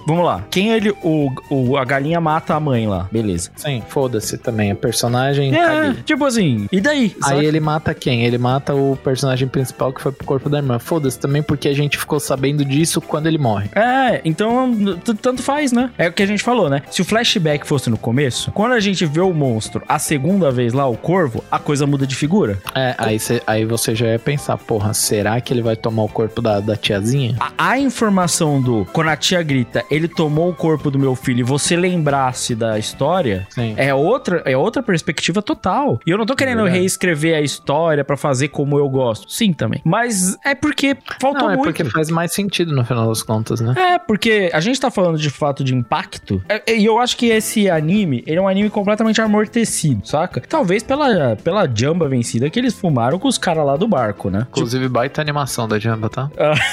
Tá. Quem ele... O, o, a galinha mata a mãe lá. Beleza. Sim, foda-se também. A personagem... É, caguei. tipo assim... E daí? Aí Saca? ele mata quem? Ele mata o personagem principal que foi pro corpo da irmã. Foda-se também porque a gente ficou sabendo disso quando ele morre. É, então t- tanto faz, né? É o que a gente falou, né? Se o flashback fosse no começo, quando a gente vê o monstro a segunda vez lá, o corvo, a coisa muda de figura. É, aí, cê, aí você já ia pensar, porra, será que ele vai tomar o corpo da, da tiazinha? A, a informação do... Quando a tia grita, ele tomou o corpo do meu filho e você lembrasse da história, Sim. é outra, é outra perspectiva total. E eu não tô querendo É reescrever a história pra fazer como eu gosto. Sim, também. Mas é porque faltou Não, é muito. porque faz mais sentido no final das contas, né? É, porque a gente tá falando de fato de impacto, é, e eu acho que esse anime, ele é um anime completamente amortecido, saca? Talvez pela, pela jamba vencida que eles fumaram com os caras lá do barco, né? Inclusive, baita animação da Jamba, tá?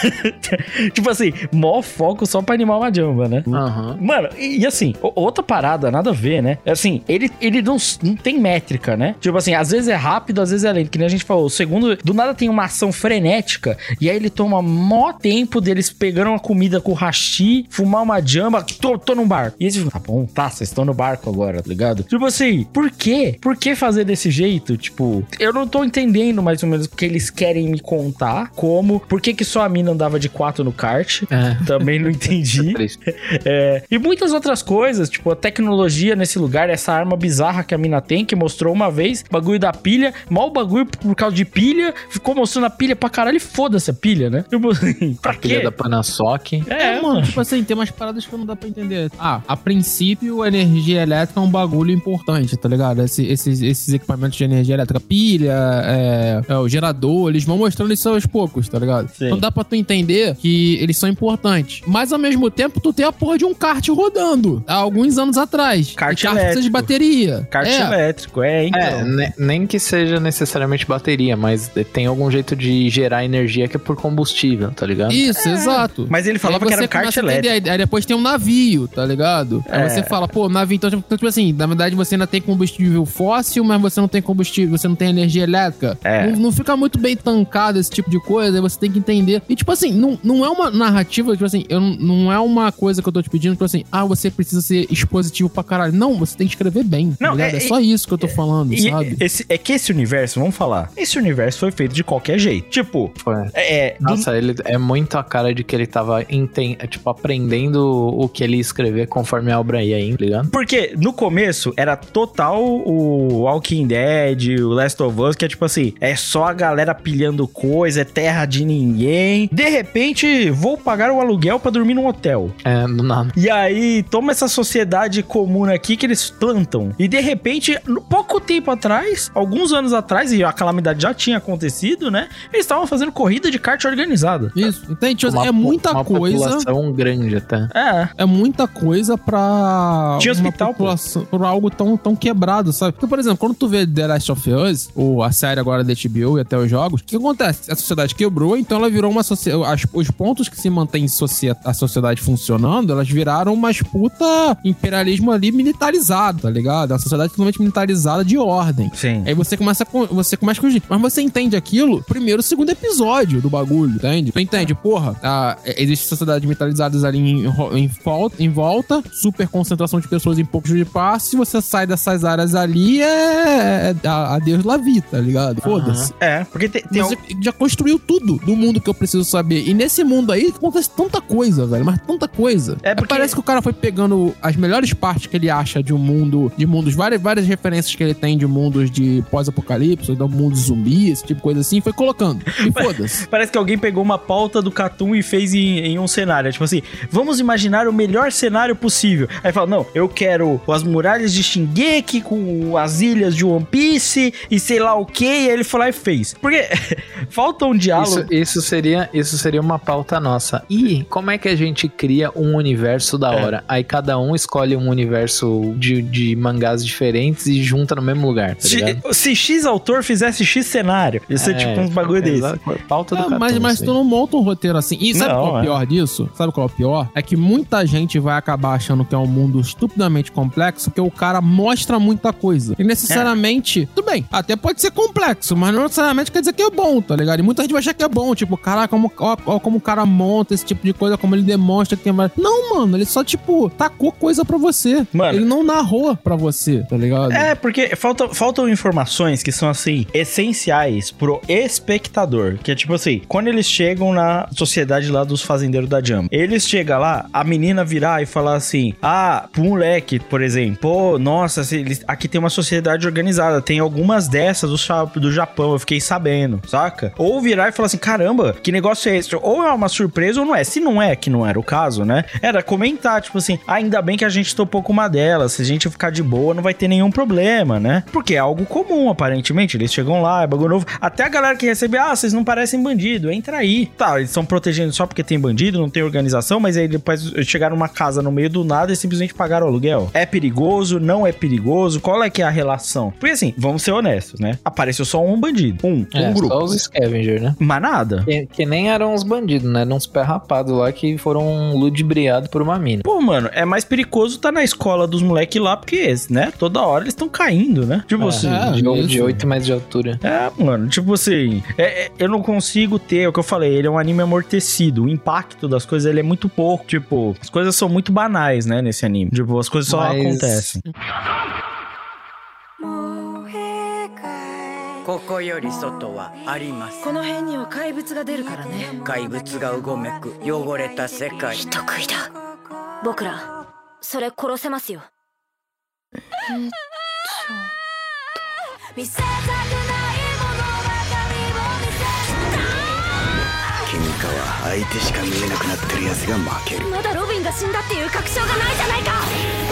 Tipo assim, mó foco só pra animar uma jamba, né? Aham. Mano, e, e assim, o- outra parada, nada a ver, né? É assim, ele, ele não, s- não tem métrica, né? Tipo assim, às vezes é rápido, às vezes é lento. Que nem a gente falou, o segundo, do nada tem uma ação frenética, e aí ele toma mó tempo deles pegando uma comida com o hashi, fumar uma jamba, tô, tô num barco. E eles ficam, tá bom, tá, vocês estão no barco agora, tá ligado? Tipo assim, por quê? Por que fazer desse jeito? Tipo, eu não tô entendendo mais ou menos o que eles querem me contar, como, por que que só a mina andava de quatro no kart? É. Também não entendi. Triste. É, e muitas outras coisas, tipo a tecnologia nesse lugar, essa arma bizarra que a mina tem, que mostrou uma vez, bagulho da pilha, mal bagulho por causa de pilha, ficou mostrando a pilha pra caralho e foda-se a pilha, né? Tipo assim, pra A pilha quê? da Panasonic. É, É, mano, tipo assim, tem umas paradas que não dá pra entender. Ah, a princípio, a energia elétrica é um bagulho importante, tá ligado? Esse- esses, esses equipamentos de energia elétrica, pilha, é, é, o gerador, eles vão mostrando isso aos poucos, tá ligado? Sim. Então dá pra tu entender que eles são importantes. Mas ao mesmo tempo, tu tem a porra de um kart rodando há alguns anos atrás. Kart E kart precisa de elétrico. bateria. Kart é. elétrico, é, então. É, ne- nem que seja necessariamente bateria, mas tem algum jeito de gerar energia que é por combustível, tá ligado? Isso, exato. Mas ele falava Aí que era você um kart começa a entender, elétrico. Aí, aí depois tem um navio, tá ligado? Aí É. você fala, pô, navio, então, tipo, tipo assim, na verdade você ainda tem combustível fóssil, mas você não tem combustível, você não tem energia elétrica. É. Não, não fica muito bem tancado esse tipo de coisa, aí você tem que entender. E tipo assim, não, não é uma narrativa, tipo assim, eu, não- não é uma coisa que eu tô te pedindo, tipo assim, ah, você precisa ser expositivo pra caralho. Não, você tem que escrever bem, tá Não, ligado? é- É, só isso que eu tô falando, E sabe? esse, é que esse universo, vamos falar, esse universo foi feito de qualquer jeito. Tipo, Foi. é, do- Nossa, ele é muito a cara de que ele tava enten- tipo, aprendendo o que ele ia escrever conforme a obra ia, hein, tá ligado? porque no começo era total o Walking Dead, o Last of Us, que é tipo assim, é só a galera pilhando coisa, é terra de ninguém. De repente, vou pagar o aluguel pra dormir num hotel. É, do nada. E aí, toma essa sociedade comum aqui que eles plantam. E de repente, no- pouco tempo atrás, alguns anos atrás, e a calamidade já tinha acontecido, né? Eles estavam fazendo corrida de kart organizada. Isso, entende? Tipo assim, Uma é po- muita uma coisa. população grande até. É. É muita coisa pra Tinha uma hospital, pô. população, pra algo tão, tão quebrado, sabe? Porque, por exemplo, quando tu vê The Last of Us, ou a série agora da H B O e até os jogos, o que acontece? A sociedade quebrou, então ela virou uma sociedade. Os pontos que se mantém socie- a sociedade funcionando, elas viraram umas puta imperialismo ali militarizado, tá ligado? É uma sociedade totalmente militarizada de ordem. Sim. Aí você começa a, con- você começa a fugir. Mas você entende aquilo primeiro, segundo episódio do bagulho, entende? Tu entende, porra, a, existe sociedades militarizadas ali em, ro- em, volta, em volta, super concentração de pessoas em poucos de passe, se você sai dessas áreas ali, é, é a- adeus la vida, tá ligado? Foda-se. É, porque tem, tem Você al- já construiu tudo do mundo que eu preciso saber. E nesse mundo aí acontece tanta coisa, velho. Mas tanta coisa. É porque- Parece que o cara foi pegando as melhores partes que ele acha de um mundo, de mundos, várias, várias referências que ele tem de mundos de pós-apocalipse, ou de mundos zumbi, esse tipo de coisa assim, e foi colocando. E foda-se. Parece que alguém pegou uma pauta do Catum e fez em, em um cenário. Tipo assim, vamos imaginar o melhor cenário possível. Aí fala, não, eu quero as muralhas de Shingeki com as ilhas de One Piece e sei lá o que. E aí ele foi lá e fez. Porque falta um diálogo. Isso, isso, seria, isso seria uma pauta nossa. E como é que a gente cria um universo da É. hora? Aí cada um escolhe um universo de, de mangás diferentes e junta no mesmo lugar, tá ligado? Se, se X autor fizesse X cenário, ia ser É, tipo uns bagulho desse. exato, Pauta do É, Catum, mas, mas assim. tu não monta um roteiro assim. E sabe Não, qual é o é. pior disso? Sabe qual é o pior? É que muita gente vai acabar achando que é um mundo estupidamente complexo, porque o cara mostra muita coisa. E necessariamente, tudo bem, até pode ser complexo, mas não necessariamente quer dizer que é bom, tá ligado? E muita gente vai achar que é bom, tipo, caraca, como, ó, ó como o cara monta esse tipo de coisa, como ele demonstra que tem mais. Não, Não, mano, ele só, tipo, tacou coisa pra você. Mano. Ele não narrou pra você, tá ligado? É, porque falta, faltam informações que são, assim, essenciais pro espectador. Que é tipo assim, quando eles chegam na sociedade lá dos fazendeiros da Jump, eles chegam lá, a menina virar e falar assim, ah, pro moleque, por exemplo, pô, nossa, eles, aqui tem uma sociedade organizada, tem algumas dessas do, do Japão, eu fiquei sabendo, saca? Ou virar e falar assim, caramba, que negócio é esse? Ou é uma surpresa ou não é. Se não é, que não era o caso, né? Era comentar, tipo assim, ah, ainda bem que a gente topou com uma delas, se a gente ficar de boa, não vai ter nenhum problema, né? Porque é algo comum, aparentemente, eles chegam lá, é bagulho novo, até a galera que recebe, ah, vocês não parecem bandido, entra aí. Tá, eles estão protegendo só porque tem bandido, não tem organização, mas aí depois chegaram numa casa no meio do nada e simplesmente pagaram o aluguel. É perigoso, não é perigoso, qual é que é a relação? Porque assim, vamos ser honestos, né? Apareceu só um bandido, um, É, um grupo. só os Scavenger, né? Mas nada. Que, que nem eram uns bandidos, né? Eram uns pé rapados lá que foram ludibriados por uma mina. Pô, mano, é mais perigoso tá na escola dos moleques lá, porque esse, né? Toda hora eles estão caindo, né? Tipo É, assim. é. de, isso. de oito metros de altura. É, mano, tipo assim, é, é, eu não consigo ter, é o que eu falei, ele é um anime amortecido, o impacto das coisas, ele é muito pouco, tipo, as coisas são muito banais, né, nesse anime, tipo, as coisas só Mas- acontecem. ここより外はありません。 この辺には怪物が出るからね。 怪物がうごめく汚れた世界。 人食いだ。僕らそれ殺せますよ。 見せたくないものばかりを見せ喧嘩は相手しか見えなくなってるやつが負ける。 まだロビンが死んだっていう確証がないじゃないか。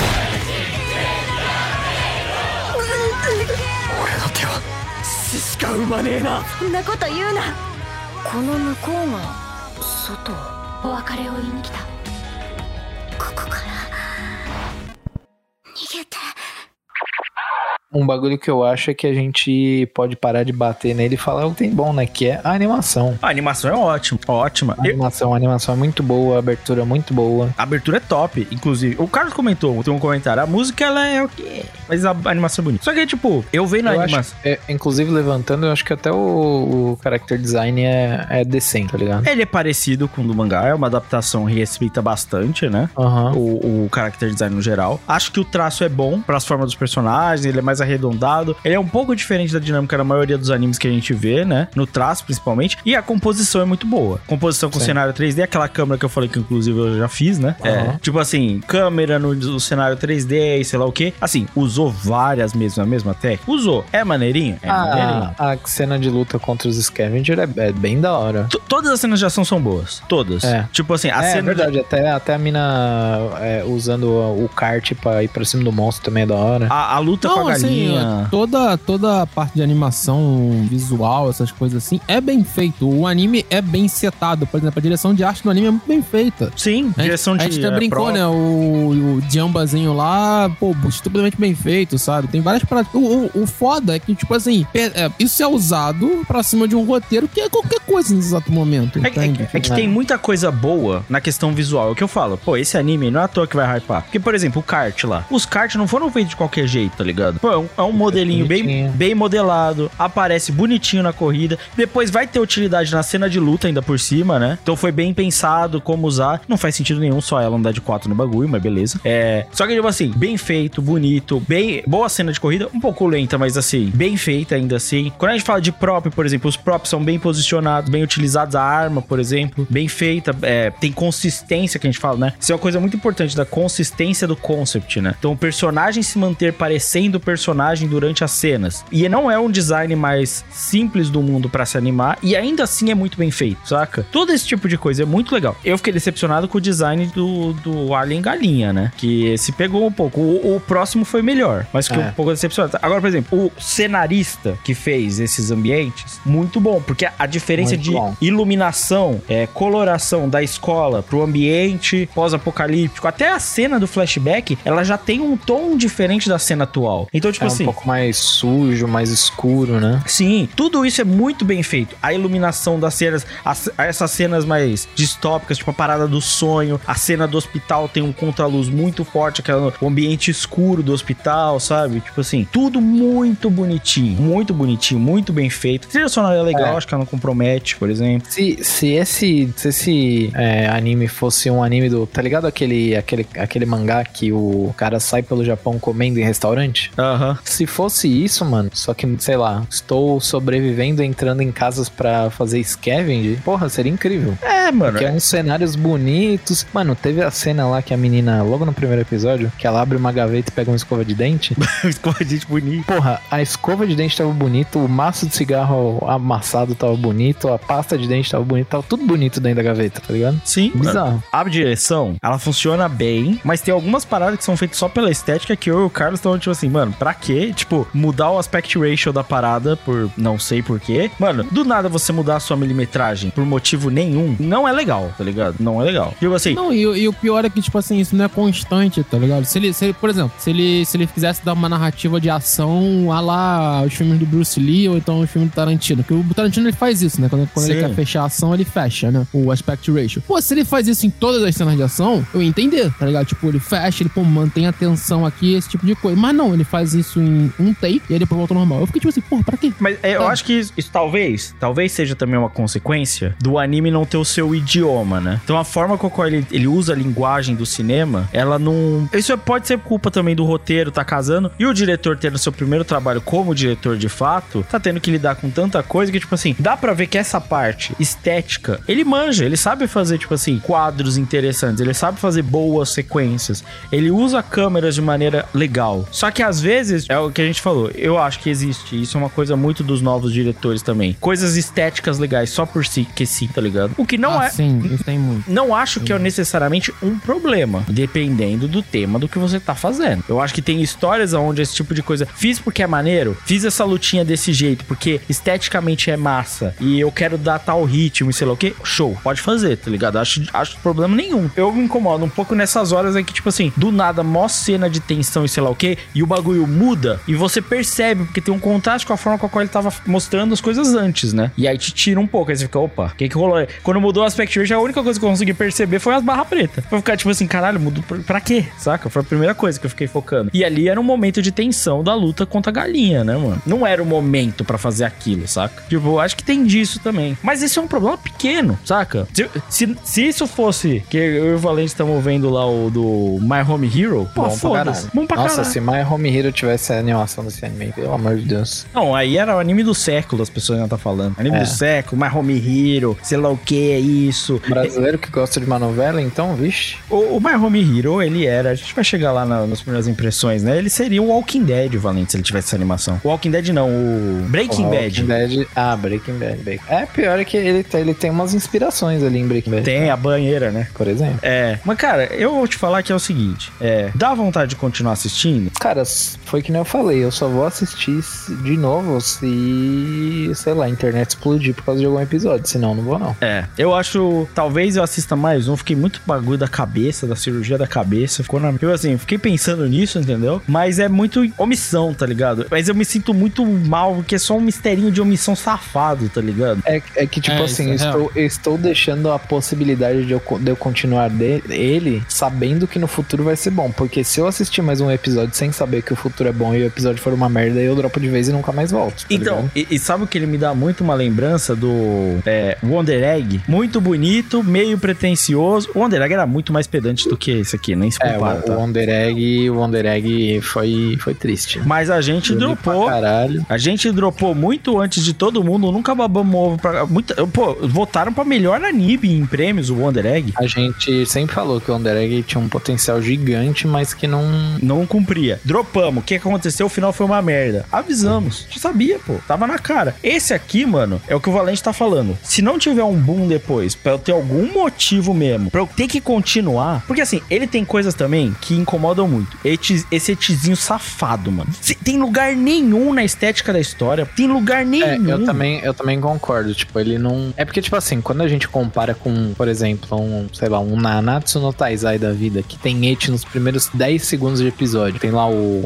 俺の手は死しか生まねえな。 そんなこと言うな。この向こうが外。お別れを言いに来た。ここから逃げて。 Um bagulho que eu acho é que a gente pode parar de bater nele e falar o que tem bom, né? Que é a animação. A animação é ótima, ótima. A animação, a animação é muito boa, a abertura é muito boa. A abertura é top, inclusive. O Carlos comentou, tem um comentário, a música ela é o quê? Mas a animação é bonita. Só que, tipo, eu vejo na Eu animação... acho, é, inclusive, levantando, eu acho que até o, o character design é, é decente, tá ligado? Ele é parecido com o do mangá, é uma adaptação que respeita bastante, né? Aham. O, o character design no geral. Acho que o traço é bom para as formas dos personagens, ele é mais arredondado. Ele é um pouco diferente da dinâmica da maioria dos animes que a gente vê, né? No traço, principalmente. E a composição é muito boa. Composição com Sim. cenário três D, aquela câmera que eu falei que inclusive eu já fiz, né? É, Aham. tipo assim, câmera no, no cenário três D e sei lá o quê. Assim, usou várias mesmo, a mesma técnica. Usou. É maneirinho? É maneirinho. A, a cena de luta contra os Scavenger é, é bem da hora. T- Todas as cenas de ação são boas. Todas. É. Tipo assim, a é cena de- verdade, até, até a mina é, usando o kart pra ir pra cima do monstro também é da hora. A, a luta com a assim, galinha. toda, toda a parte de animação visual, essas coisas assim, é bem feito. O anime é bem setado. Por exemplo, a direção de arte do anime é muito bem feita. Sim, A gente- direção de A gente até é, brincou, pró- né? O, o Jambazinho lá, pô, estupidamente bem feito, sabe? Tem várias paradas. O, o, o foda é que, tipo assim, pe- é, isso é usado pra cima de um roteiro que é qualquer coisa nesse exato momento. É, que- é entende? que- é que É. tem muita coisa boa na questão visual. É o que eu falo. Pô, esse anime não é à toa que vai hypar. Porque, por exemplo, o kart lá. Os kart não foram feitos de qualquer jeito, tá ligado? Pô, é um, é um modelinho bem, bonitinho. bem modelado. Aparece bonitinho na corrida. Depois vai ter utilidade na cena de luta ainda por cima, né? Então foi bem pensado como usar. Não faz sentido nenhum só ela andar de quatro no bagulho, mas beleza. É. Só que, tipo assim, bem feito, bonito, bem. Boa cena de corrida. Um pouco lenta, mas assim, bem feita ainda assim. Quando a gente fala de prop, por exemplo, os props são bem posicionados, bem utilizados. A arma, por exemplo, bem feita. É, tem consistência que a gente fala, né? Isso é uma coisa muito importante da consistência do concept, né? Então o personagem se manter parecendo o personagem durante as cenas. E não é um design mais simples do mundo pra se animar. E ainda assim é muito bem feito, saca? Todo esse tipo de coisa é muito legal. Eu fiquei decepcionado com o design do, do Alien Galinha, né? Que se pegou um pouco. O, o próximo foi melhor, mas fiquei É. um pouco decepcionado. Agora, por exemplo, o cenarista que fez esses ambientes, muito bom, porque a diferença Muito de bom. iluminação, é, coloração da escola pro ambiente pós-apocalíptico, até a cena do flashback, ela já tem um tom diferente da cena atual. Então, tipo é assim... um pouco mais sujo, mais escuro, né? Sim, tudo isso é muito bem feito. A iluminação das cenas, as, essas cenas mais distópicas, tipo a parada do sonho, a cena do hospital tem um contraluz muito forte, aquela, o ambiente escuro do hospital, sabe? Tipo assim, tudo muito bonitinho, muito bonitinho, muito bem feito. A trilha sonora é legal, é. acho que ela não compromete, por exemplo. Se, se esse, se esse é, anime fosse um anime do... Tá ligado aquele, aquele, aquele mangá que o cara sai pelo Japão comendo em restaurante? Aham. Uhum. Se fosse isso, mano, só que, sei lá, estou sobrevivendo entrando em casas pra fazer scavenge, porra, seria incrível. É, mano. Porque é uns cenários bonitos. Mano, teve a cena lá que a menina, logo no primeiro episódio, que ela abre uma gaveta e pega uma escova de dente. Escova de dente bonita. Porra, a escova de dente tava bonito, o maço de cigarro amassado tava bonito, a pasta de dente tava bonito, tava tudo bonito dentro da gaveta, tá ligado? Sim. Bizarro. A direção, ela funciona bem, mas tem algumas paradas que são feitas só pela estética que eu e o Carlos estão tipo assim, mano, pra quê? Tipo, mudar o aspect ratio da parada por não sei porquê. Mano, do nada você mudar a sua milimetragem por motivo nenhum, não é legal, tá ligado? Não é legal. Digo assim... Não, e, e o pior é que, tipo assim, isso não é constante, tá ligado? Se ele, se ele por exemplo, se ele, se ele quisesse dar uma narrativa de ação a lá os filmes do Bruce Lee ou então os filmes do Tarantino, que o Tarantino ele faz isso, né? Quando, quando ele quer fechar a ação, ele fecha, né? O aspect ratio. Pô, se ele faz isso em todas as cenas de ação, eu ia entender, tá ligado? Tipo, ele fecha, ele, pô, mantém a tensão aqui, esse tipo de coisa. Mas não, ele faz isso em um take e aí depois volta ao normal. Eu fiquei tipo assim, porra, pra quê? Mas é, eu tá. acho que isso, isso talvez, talvez seja também uma consequência do anime não ter o seu idioma, né? Então a forma com a qual ele, ele usa a linguagem do cinema, ela não... Isso pode ser culpa também do roteiro, tá casando, e o diretor tendo seu primeiro trabalho como diretor de fato, tá tendo que lidar com tanta coisa que, tipo assim, dá pra ver que essa parte estética, ele manja, ele sabe fazer, tipo assim, quadros interessantes, ele sabe fazer boas sequências, ele usa câmeras de maneira legal. Só que às vezes, é o que a gente falou, eu acho que existe, isso é uma coisa muito dos novos diretores também, coisas estéticas legais só por si, que sim, tá ligado? O que não ah, é... sim, isso tem muito. Não acho que é necessariamente um problema, dependendo do tema do que você tá fazendo. Eu acho que tem histórias onde esse tipo de coisa, fiz porque é maneiro, fiz essa lutinha desse jeito, porque esteticamente é massa, e eu quero dar tal ritmo e sei lá o que, show, pode fazer, tá ligado? Acho, acho problema nenhum. Eu me incomodo um pouco nessas horas aí que, tipo assim, do nada, mó cena de tensão e sei lá o que, e o bagulho muda, e você percebe, porque tem um contraste com a forma com a qual ele tava mostrando as coisas antes, né? E aí te tira um pouco, aí você fica, opa, o que que rolou aí? Quando mudou o aspect ratio, a única coisa que eu consegui perceber foi as barras pretas. Foi ficar tipo assim, caralho, mudou pra, pra quê? Saca? Foi a primeira coisa que eu fiquei focando. E ali era um momento de tensão da luta contra a galinha, né, mano? Não era o momento pra fazer aquilo, saca? Tipo, eu acho que tem disso também. Mas esse é um problema pequeno, saca? Se, se, se isso fosse, que eu e o Valente estamos vendo lá o do My Home Hero, pô, foda-se. Bom pra Nossa, caralho. se My Home Hero tivesse a animação desse anime, pelo amor de Deus. Não, aí era o anime do século, as pessoas já tá falando. Anime É. do século, My Home Hero, sei lá o que é isso. Brasileiro que gosta de uma novela, então, vixe. O, o My Home Hero, ele era... A gente vai chegar lá na, nas primeiras impressões, né? Ele seria o Walking Dead, Valente, se ele tivesse essa animação. O Walking Dead não, o Breaking O Bad. Walking Dead. Ah, Breaking Bad. Breaking. É, pior é que ele, tem- ele tem umas inspirações ali em Breaking Bad. Tem a banheira, né? Por exemplo. É. Mas, cara, eu vou te falar que é o seguinte. É... Dá vontade de continuar assistindo? Cara, foi que nem eu falei, eu só vou assistir de novo se, sei lá, a internet explodir por causa de algum episódio, senão não vou não. É. Eu acho... Talvez eu assista mais um. Fiquei muito bagulho da cabeça, da cirurgia da cabeça. Ficou na... Eu, assim, fiquei pensando nisso, entendeu? Mas é muito omissão, tá ligado? Mas eu me sinto muito mal, porque é só um misterinho de omissão safado, tá ligado? É, é que, tipo É, assim, eu isso é estou, eu estou deixando a possibilidade de eu, co- de eu continuar de- ele sabendo que no futuro vai ser bom. Porque se eu assistir mais um episódio sem saber que o futuro é bom e o episódio for uma merda, eu dropo de vez e nunca mais volto. tá Então, ligado? e, e sabe o que ele me dá muito uma lembrança do é, Wonder Egg? Muito bonito, meio pretencioso. O Wonder Egg era muito mais pedante do que esse aqui, nem se É, compara, o, tá? o Wonder Egg, o Wonder Egg foi, foi triste. Mas a gente Bonito dropou. pra caralho. A gente dropou muito antes de todo mundo. Nunca babamos ovo pra. Muita, pô, votaram pra melhor anime em prêmios o Wonder Egg. A gente sempre falou que o Wonder Egg tinha um potencial gigante, mas que não... Não cumpria. Dropamos. O que aconteceu? O final foi uma merda. Avisamos. A gente sabia, pô. Tava na cara. Esse aqui, mano, é o que o Valente tá falando. Se não tiver um boom depois, pra eu ter algum motivo mesmo, pra eu ter que continuar. Porque assim, ele tem coisas também que incomodam muito. Eti- Esse etizinho safado, mano. Se- Tem lugar nenhum na estética da história. Tem lugar nenhum. É, eu também, eu também concordo, tipo, ele não... É porque, tipo assim, quando a gente compara com, por exemplo, um, sei lá, um Nanatsu no Taizai da vida, que tem eti nos primeiros dez segundos de episódio, tem lá o, o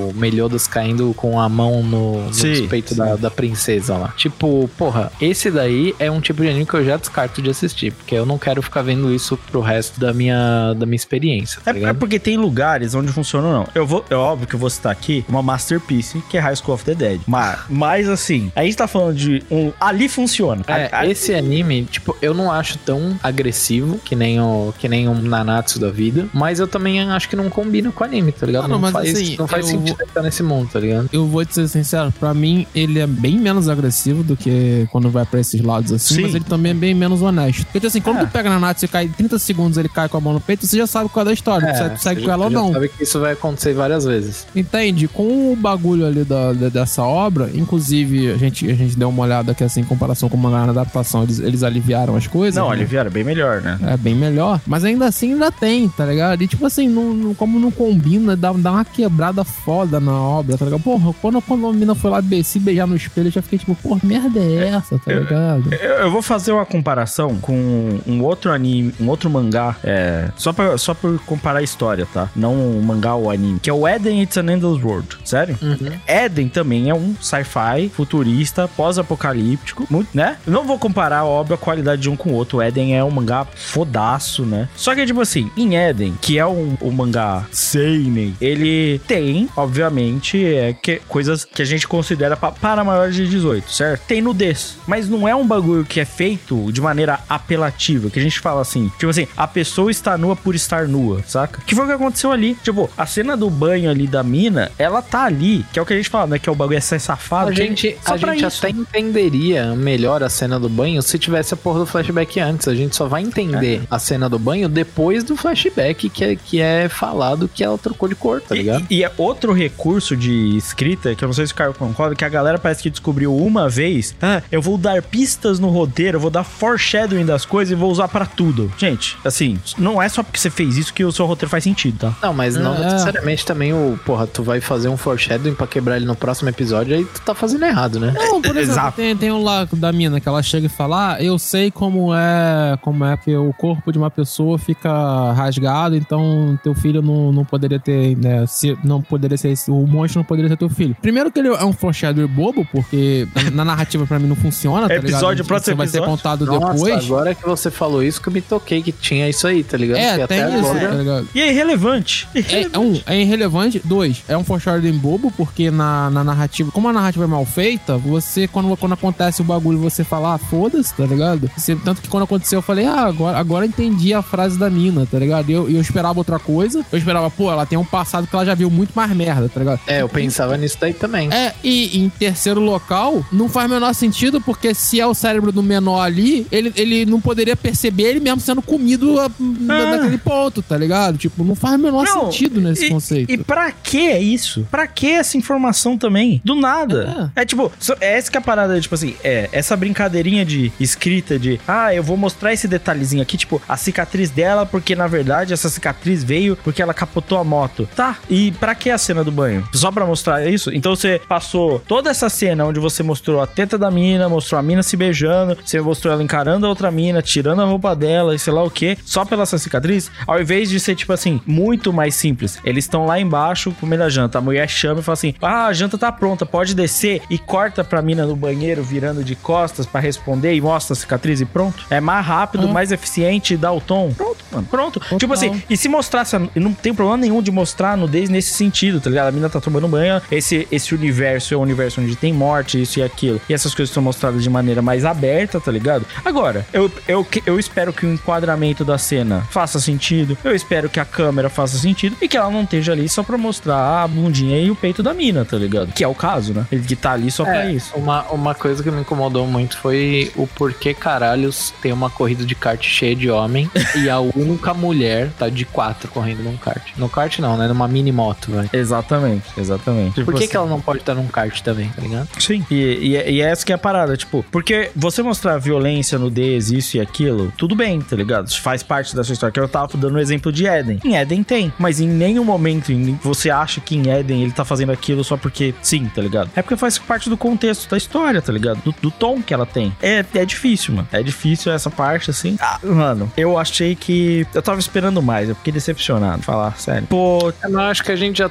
o Meliodas caindo com a mão no, no Sim, peito sim. da, da princesa lá. Tipo, porra, esse daí é um tipo de anime que eu já descarto de assistir, porque eu não quero ficar vendo isso pro resto da minha, da minha experiência, tá É, é ligado? porque tem lugares onde funciona ou não. Eu vou, é óbvio que eu vou citar aqui uma masterpiece, que é High School of the Dead. Mas, mas assim, a gente tá falando de um... Ali funciona. É, A- a- esse anime, tipo, eu não acho tão agressivo que nem o que nem um Nanatsu da vida, mas eu também acho que não combina com o anime, tá ligado? Ah, não, não, mas faz, assim, não faz eu sentido vou- estar nesse mundo, tá ligado? Eu vou te ser sincero, pra mim ele é bem menos agressivo do que quando vai pra esses lados assim, Sim. mas ele também é bem menos honesto. Porque assim, quando É. tu pega na Natsu e cai em trinta segundos, ele cai com a mão no peito, você já sabe qual é a história, É, se tu segue você com ela ou já não. sabe que isso vai acontecer várias vezes. Entende? Com o bagulho ali da, da- dessa obra, inclusive a gente, a gente deu uma olhada aqui assim, em comparação com o mangá na adaptação, eles, eles aliviaram as coisas. Não, né? aliviaram, bem melhor, né? É bem melhor, mas ainda assim ainda tem, tá ligado? E tipo assim, não, não- como não combina, dá, dá uma quebrada foda na obra, tá ligado? Porra, quando, quando a mina foi lá be- se beijar no espelho, eu já fiquei tipo, porra, que merda é essa, tá ligado? Eu, eu vou fazer uma comparação com um outro anime, um outro mangá, é, só, pra, só por comparar a história, tá? Não o mangá ou o anime, que é o Eden It's an Endless World, sério? Eden também é um sci-fi futurista, pós-apocalíptico, muito, né? Eu não vou comparar, óbvio, a qualidade de um com o outro. O Eden é um mangá fodaço, né? Só que, tipo assim, em Eden, que é um, um mangá seinen, ele tem, obviamente, é, que, coisas que a gente considera pa, para maiores de dezoito, certo? Tem nudez, mas não é um bagulho que é feito de maneira apelativa, que a gente fala assim, tipo assim, a pessoa está nua por estar nua, saca? Que foi o que aconteceu ali. Tipo, a cena do banho ali da mina, ela tá ali, que é o que a gente fala, né? Que é o bagulho é ser safado. A gente, só a pra gente isso. até entenderia melhor a cena do banho se tivesse a porra do flashback antes. A gente só vai entender a cena do banho depois do flashback que é, que é falado que ela trocou de cor, tá ligado? E, e é outro recurso de escrita, que eu não sei se o Caio concorda, que a galera parece que descobriu uma vez, ah, eu vou dar pistas no roteiro, eu vou dar foreshadowing das coisas e vou usar pra tudo. Gente, assim, não é só porque você fez isso que o seu roteiro faz sentido, tá? Não, mas não É. necessariamente também o, porra, tu vai fazer um foreshadowing pra quebrar ele no próximo episódio, aí tu tá fazendo errado, né? Não, por exemplo, Exato. tem, tem um lá da mina que ela chega e fala, ah, eu sei como é, como é que o corpo de uma pessoa fica rasgado, então teu filho não, não poderia ter, né, se, não poderia ser, esse- o monstro não poderia ser teu filho. Primeiro que ele é um foreshadowing bobo, porque na, na narrativa pra mim não funciona, tá Episódio, ligado? próximo Isso vai ser episódio. contado Nossa, depois. agora que você falou isso que eu me toquei que tinha isso aí, tá ligado? É, Porque tem até isso, agora... tá ligado? E é irrelevante. É, é um, é irrelevante. Dois, é um foreshadowing bobo, porque na, na narrativa, como a narrativa é mal feita, você, quando, quando acontece o bagulho, você fala, ah, foda-se, tá ligado? Você, tanto que quando aconteceu, eu falei, ah, agora, agora entendi a frase da mina, tá ligado? E eu, eu esperava outra coisa. Eu esperava, pô, ela tem um passado que ela já viu muito mais merda, tá ligado? É, eu pensava nisso daí também. É, e em terceiro local, não faz o menor sentido, porque se é o cérebro do menor ali, ele, ele não poderia perceber ele mesmo sendo comido a, na- Ah. naquele ponto, tá ligado? Tipo, não faz o menor Não, sentido nesse e, conceito. E pra que isso? Pra que essa informação também? Do nada. É, tipo, so- é essa que é a parada, tipo assim, é essa brincadeirinha de escrita de, ah, eu vou mostrar esse detalhezinho aqui, tipo, a cicatriz dela, porque na verdade essa cicatriz veio porque ela capotou a moto. Tá, e pra que a cena do banho? Só pra mostrar isso? Então você passou toda essa cena onde você mostrou a teta da mina, mostrou a mina se beijando, você mostrou ela encarando a outra mina, tirando a roupa dela e sei lá o que, só pela essa cicatriz, ao invés de ser, tipo assim, muito mais simples. Eles estão lá embaixo comendo a janta, a mulher chama e fala assim, ah, a janta tá pronta, pode descer, e corta pra mina no banheiro virando de costas pra responder e mostra a cicatriz e pronto. É mais rápido, Ah. mais eficiente, dá o tom. Pronto, mano, pronto. Total. Tipo assim, e se mostrasse, a- não tem problema nenhum de mostrar a nudez nesse sentido, tá ligado? A mina tá tomando banho, esse, esse universo é um universo onde tem morte, isso e aquilo, e essas coisas são mostradas de maneira mais aberta, tá ligado? Agora, eu, eu, eu espero que o enquadramento da cena faça sentido, eu espero que a câmera faça sentido e que ela não esteja ali só pra mostrar a bundinha e o peito da mina, tá ligado? Que é o caso, né? Ele que tá ali só pra É, isso. Uma, uma coisa que me incomodou muito foi o porquê caralhos tem uma corrida de kart cheia de homem e a única mulher tá de quatro correndo num kart. No kart não, né? Numa mini moto, velho. Exatamente, exatamente. Por que, Tipo que ela não pode estar num kart também, tá ligado? Sim. E, e, e essa que é a parada, tipo, porque você mostrar violência, nudez, isso e aquilo, tudo bem, tá ligado? Isso faz parte da sua história. Que eu tava dando o exemplo de Eden. Em Eden tem, mas em nenhum momento em- você acha que em Eden ele tá fazendo aquilo só porque sim, tá ligado? É porque faz parte do contexto da história, tá ligado? Do, do tom que ela tem. É, é difícil, mano. É difícil essa parte, assim. Ah, mano, eu achei que... Eu tava esperando mais, eu fiquei decepcionado, falar sério. Pô, Eu acho que a gente já tá,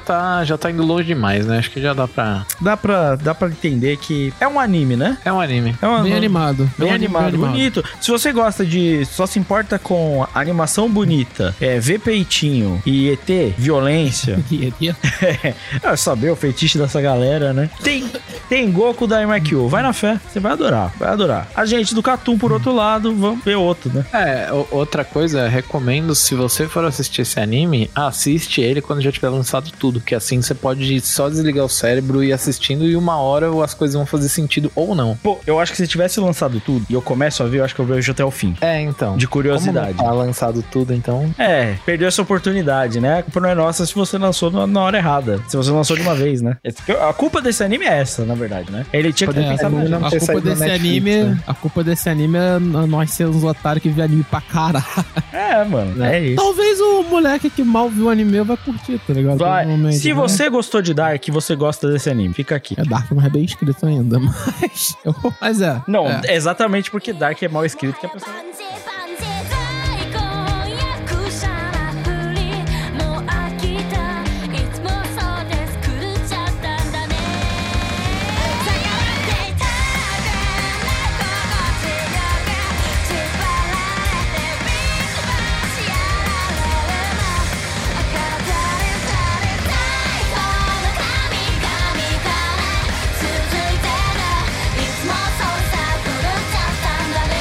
tá, já tá indo longe demais, né? Acho que já dá pra... Dá pra, dá pra entender que é um anime, né? É um anime. É um, Bem animado. Bem, É um anime animado, bem animado. bonito. Se você gosta de... Só se importa com animação bonita, é, ver peitinho e E T, violência... É, saber o feitiço dessa galera, né? Tem, tem Goku da M Q. Vai na fé, você vai adorar, vai adorar. A gente do Catum, por outro lado, vamos ver outro, né? É, o- outra coisa, recomendo, se você for assistir esse anime, assiste ele quando já tiver lançado tudo, que assim você pode só desligar o cérebro e ir assistindo e uma hora as coisas vão fazer sentido ou não. Pô, eu acho que se tivesse lançado tudo e eu começo a ver, eu acho que eu vejo até o fim. É, então. De curiosidade. Como não tá lançado tudo, então... É, perdeu essa oportunidade, né? A culpa não é nossa se você lançou na, na hora errada. Se você lançou de uma vez, né? A culpa desse anime é essa, na verdade, né? Ele tinha que ter É, pensado anime na não a ter culpa saído na desse Netflix, anime, né? a culpa desse anime é nós sermos os otários que vê anime pra caralho. É, mano, é isso. Talvez o moleque que mal viu o anime vai curtir, tá ligado? Vai. Provavelmente, Se né? você gostou de Dark, você gosta desse anime, fica aqui. É Dark, mas é bem escrito ainda, mas... Mas é. Não, é. exatamente porque Dark é mal escrito que a pessoa... パンチパンチ最高役者なふりもう飽きたいつもそうです狂っちゃったんだね下がっていたくな心地よく縛られてビーズバシやられるの体にされ最高の神々から続いてるいつもそうさ狂っちゃったんだね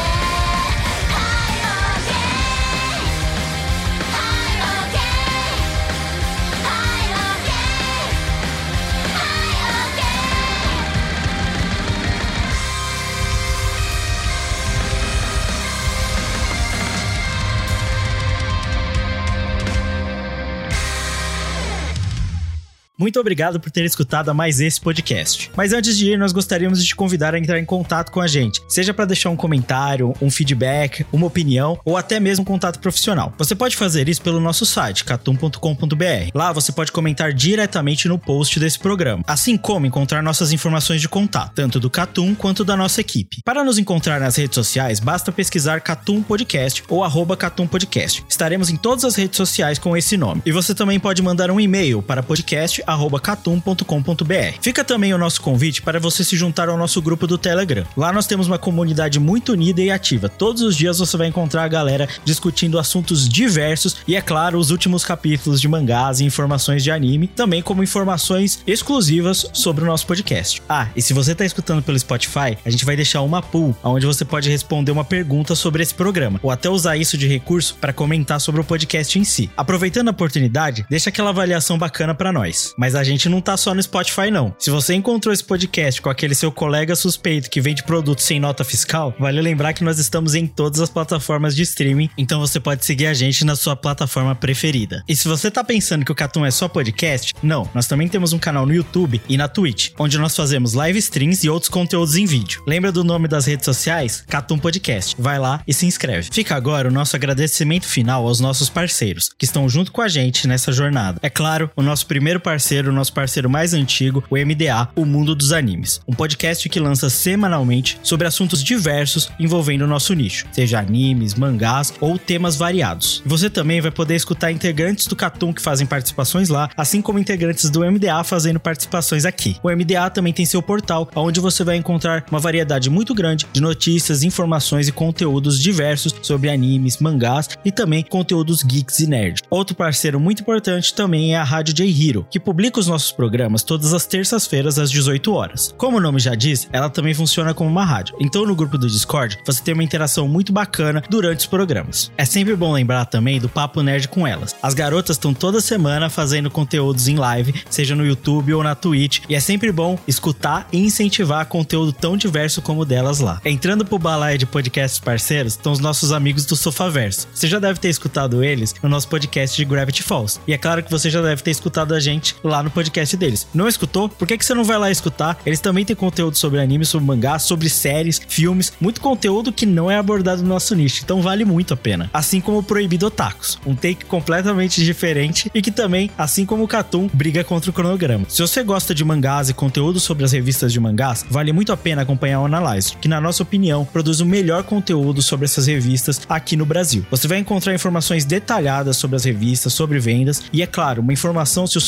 Muito obrigado por ter escutado a mais esse podcast. Mas antes de ir, nós gostaríamos de te convidar a entrar em contato com a gente, seja para deixar um comentário, um feedback, uma opinião ou até mesmo um contato profissional. Você pode fazer isso pelo nosso site, catum ponto com ponto b r. Lá você pode comentar diretamente no post desse programa, assim como encontrar nossas informações de contato, tanto do Catum quanto da nossa equipe. Para nos encontrar nas redes sociais, basta pesquisar Catum Podcast ou arroba Catum Podcast. Estaremos em todas as redes sociais com esse nome. E você também pode mandar um e-mail para podcast arroba catum ponto com ponto b r. Fica também o nosso convite para você se juntar ao nosso grupo do Telegram. Lá nós temos uma comunidade muito unida e ativa. Todos os dias você vai encontrar a galera discutindo assuntos diversos e, é claro, os últimos capítulos de mangás e informações de anime, também como informações exclusivas sobre o nosso podcast. Ah, e se você está escutando pelo Spotify, a gente vai deixar uma poll onde você pode responder uma pergunta sobre esse programa, ou até usar isso de recurso para comentar sobre o podcast em si. Aproveitando a oportunidade, deixa aquela avaliação bacana para nós. Mas a gente não tá só no Spotify, não. Se você encontrou esse podcast com aquele seu colega suspeito que vende produtos sem nota fiscal, vale lembrar que nós estamos em todas as plataformas de streaming, então você pode seguir a gente na sua plataforma preferida. E se você tá pensando que o Catum é só podcast, não. Nós também temos um canal no YouTube e na Twitch, onde nós fazemos live streams e outros conteúdos em vídeo. Lembra do nome das redes sociais? Catum Podcast. Vai lá e se inscreve. Fica agora o nosso agradecimento final aos nossos parceiros, que estão junto com a gente nessa jornada. É claro, o nosso primeiro parceiro, o nosso parceiro mais antigo, o M D A, o Mundo dos Animes. Um podcast que lança semanalmente sobre assuntos diversos envolvendo o nosso nicho, seja animes, mangás ou temas variados. Você também vai poder escutar integrantes do Catum que fazem participações lá, assim como integrantes do M D A fazendo participações aqui. O M D A também tem seu portal, onde você vai encontrar uma variedade muito grande de notícias, informações e conteúdos diversos sobre animes, mangás e também conteúdos geeks e nerd. Outro parceiro muito importante também é a Rádio J-Hero, que publica os nossos programas todas as terças-feiras às dezoito horas. Como o nome já diz, ela também funciona como uma rádio. Então no grupo do Discord você tem uma interação muito bacana durante os programas. É sempre bom lembrar também do Papo Nerd com elas. As garotas estão toda semana fazendo conteúdos em live, seja no YouTube ou na Twitch, e é sempre bom escutar e incentivar conteúdo tão diverso como o delas lá. Entrando pro balaio de podcasts parceiros, estão os nossos amigos do Sofaverso. Você já deve ter escutado eles no nosso podcast de Gravity Falls. E é claro que você já deve ter escutado a gente lá no podcast deles. Não escutou? Por que que você não vai lá escutar? Eles também têm conteúdo sobre anime, sobre mangá, sobre séries, filmes, muito conteúdo que não é abordado no nosso nicho, então vale muito a pena. Assim como o Proibido Otakus, um take completamente diferente e que também, assim como o Catum, briga contra o cronograma. Se você gosta de mangás e conteúdo sobre as revistas de mangás, vale muito a pena acompanhar o Analyze, que na nossa opinião produz o melhor conteúdo sobre essas revistas aqui no Brasil. Você vai encontrar informações detalhadas sobre as revistas, sobre vendas e, é claro, uma informação se o seu novo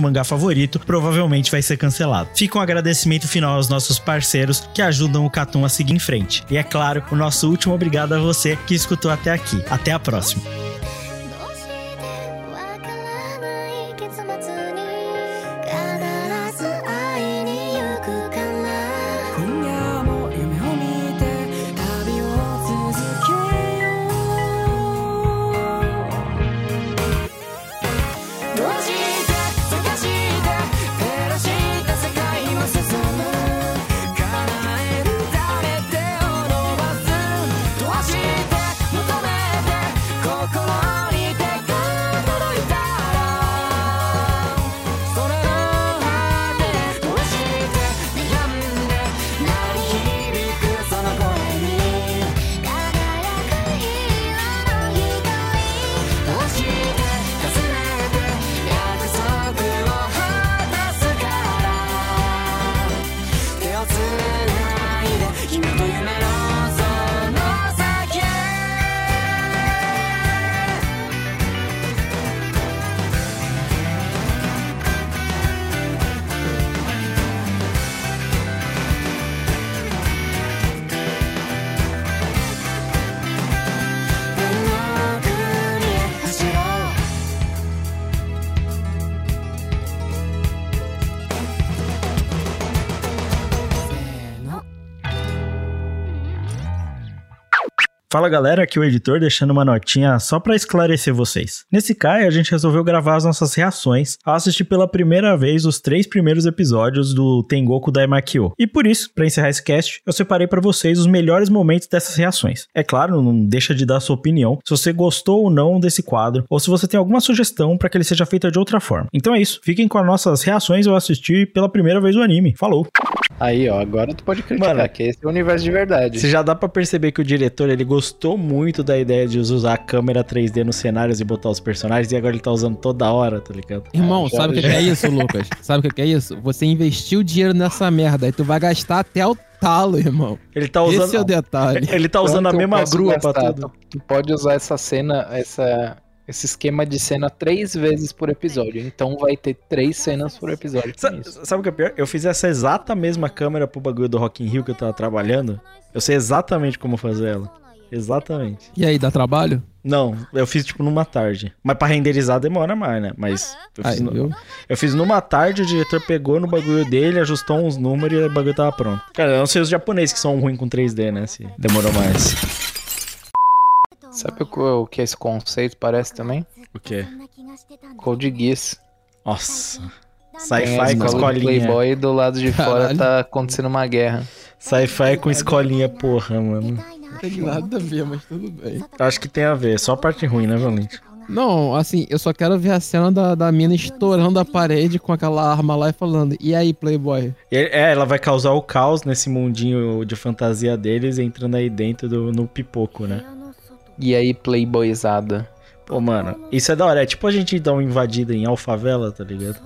mangá favorito, provavelmente vai ser cancelado. Fica um agradecimento final aos nossos parceiros que ajudam o Catum a seguir em frente. E é claro, o nosso último obrigado a você que escutou até aqui. Até a próxima. どうしてわからない結末に必ず会いに行くから今夜も夢を見て旅を続けようどうして探して照らした世界は進む叶える誰手を伸ばすどうして求めて心 Fala galera, aqui é o editor deixando uma notinha só pra esclarecer vocês. Nesse Kai a gente resolveu gravar as nossas reações ao assistir pela primeira vez os três primeiros episódios do Tengoku Daimakyo. E por isso, pra encerrar esse cast, eu separei pra vocês os melhores momentos dessas reações. É claro, não deixa de dar sua opinião, se você gostou ou não desse quadro, ou se você tem alguma sugestão pra que ele seja feito de outra forma. Então é isso, fiquem com as nossas reações ao assistir pela primeira vez o anime. Falou! Aí, ó, agora tu pode criticar, Mano, que esse é o universo de verdade. Você já dá pra perceber que o diretor, ele gostou muito da ideia de usar a câmera três D nos cenários e botar os personagens, e agora ele tá usando toda hora, tá ligado? Irmão, Ah, já- sabe o que, que é isso, Lucas? Sabe o que, que é isso? Você investiu dinheiro nessa merda, aí tu vai gastar até o talo, irmão. Ele tá usando, Esse é o detalhe. ele tá usando Quanto a eu mesma posso grua pra gastar? tudo. Tu, tu pode usar essa cena, essa, esse esquema de cena três vezes por episódio. Então vai ter três cenas por episódio. com Sa- isso. Sabe o que é pior? Eu fiz essa exata mesma câmera pro bagulho do Rock in Rio que eu tava trabalhando. Eu sei exatamente como fazer ela. Exatamente. E aí, dá trabalho? Não, eu fiz tipo numa tarde. Mas pra renderizar demora mais, né? Mas eu fiz, Aí, no- viu? eu fiz numa tarde, o diretor pegou no bagulho dele, ajustou uns números e o bagulho tava pronto. Cara, eu não sei os japoneses que são ruins com três D, né? Se demorou mais. Sabe o que, o que esse conceito parece também? O quê? Code Geass. Nossa. Tem a Sci-fi com escola de escolinha. Playboy e do lado de fora Caralho. tá acontecendo uma guerra. Sci-fi com escolinha, porra, mano. Não tem nada a ver, mas tudo bem. Acho que tem a ver, só a parte ruim, né, Valente? Não, assim, eu só quero ver a cena da, da mina estourando a parede com aquela arma lá e falando, e aí, Playboy? E, É, ela vai causar o caos nesse mundinho de fantasia deles, entrando aí dentro do, no pipoco, né? E aí, Playboyzada. Pô, mano, isso é da hora. É tipo a gente dar uma invadida em Alfavela, tá ligado?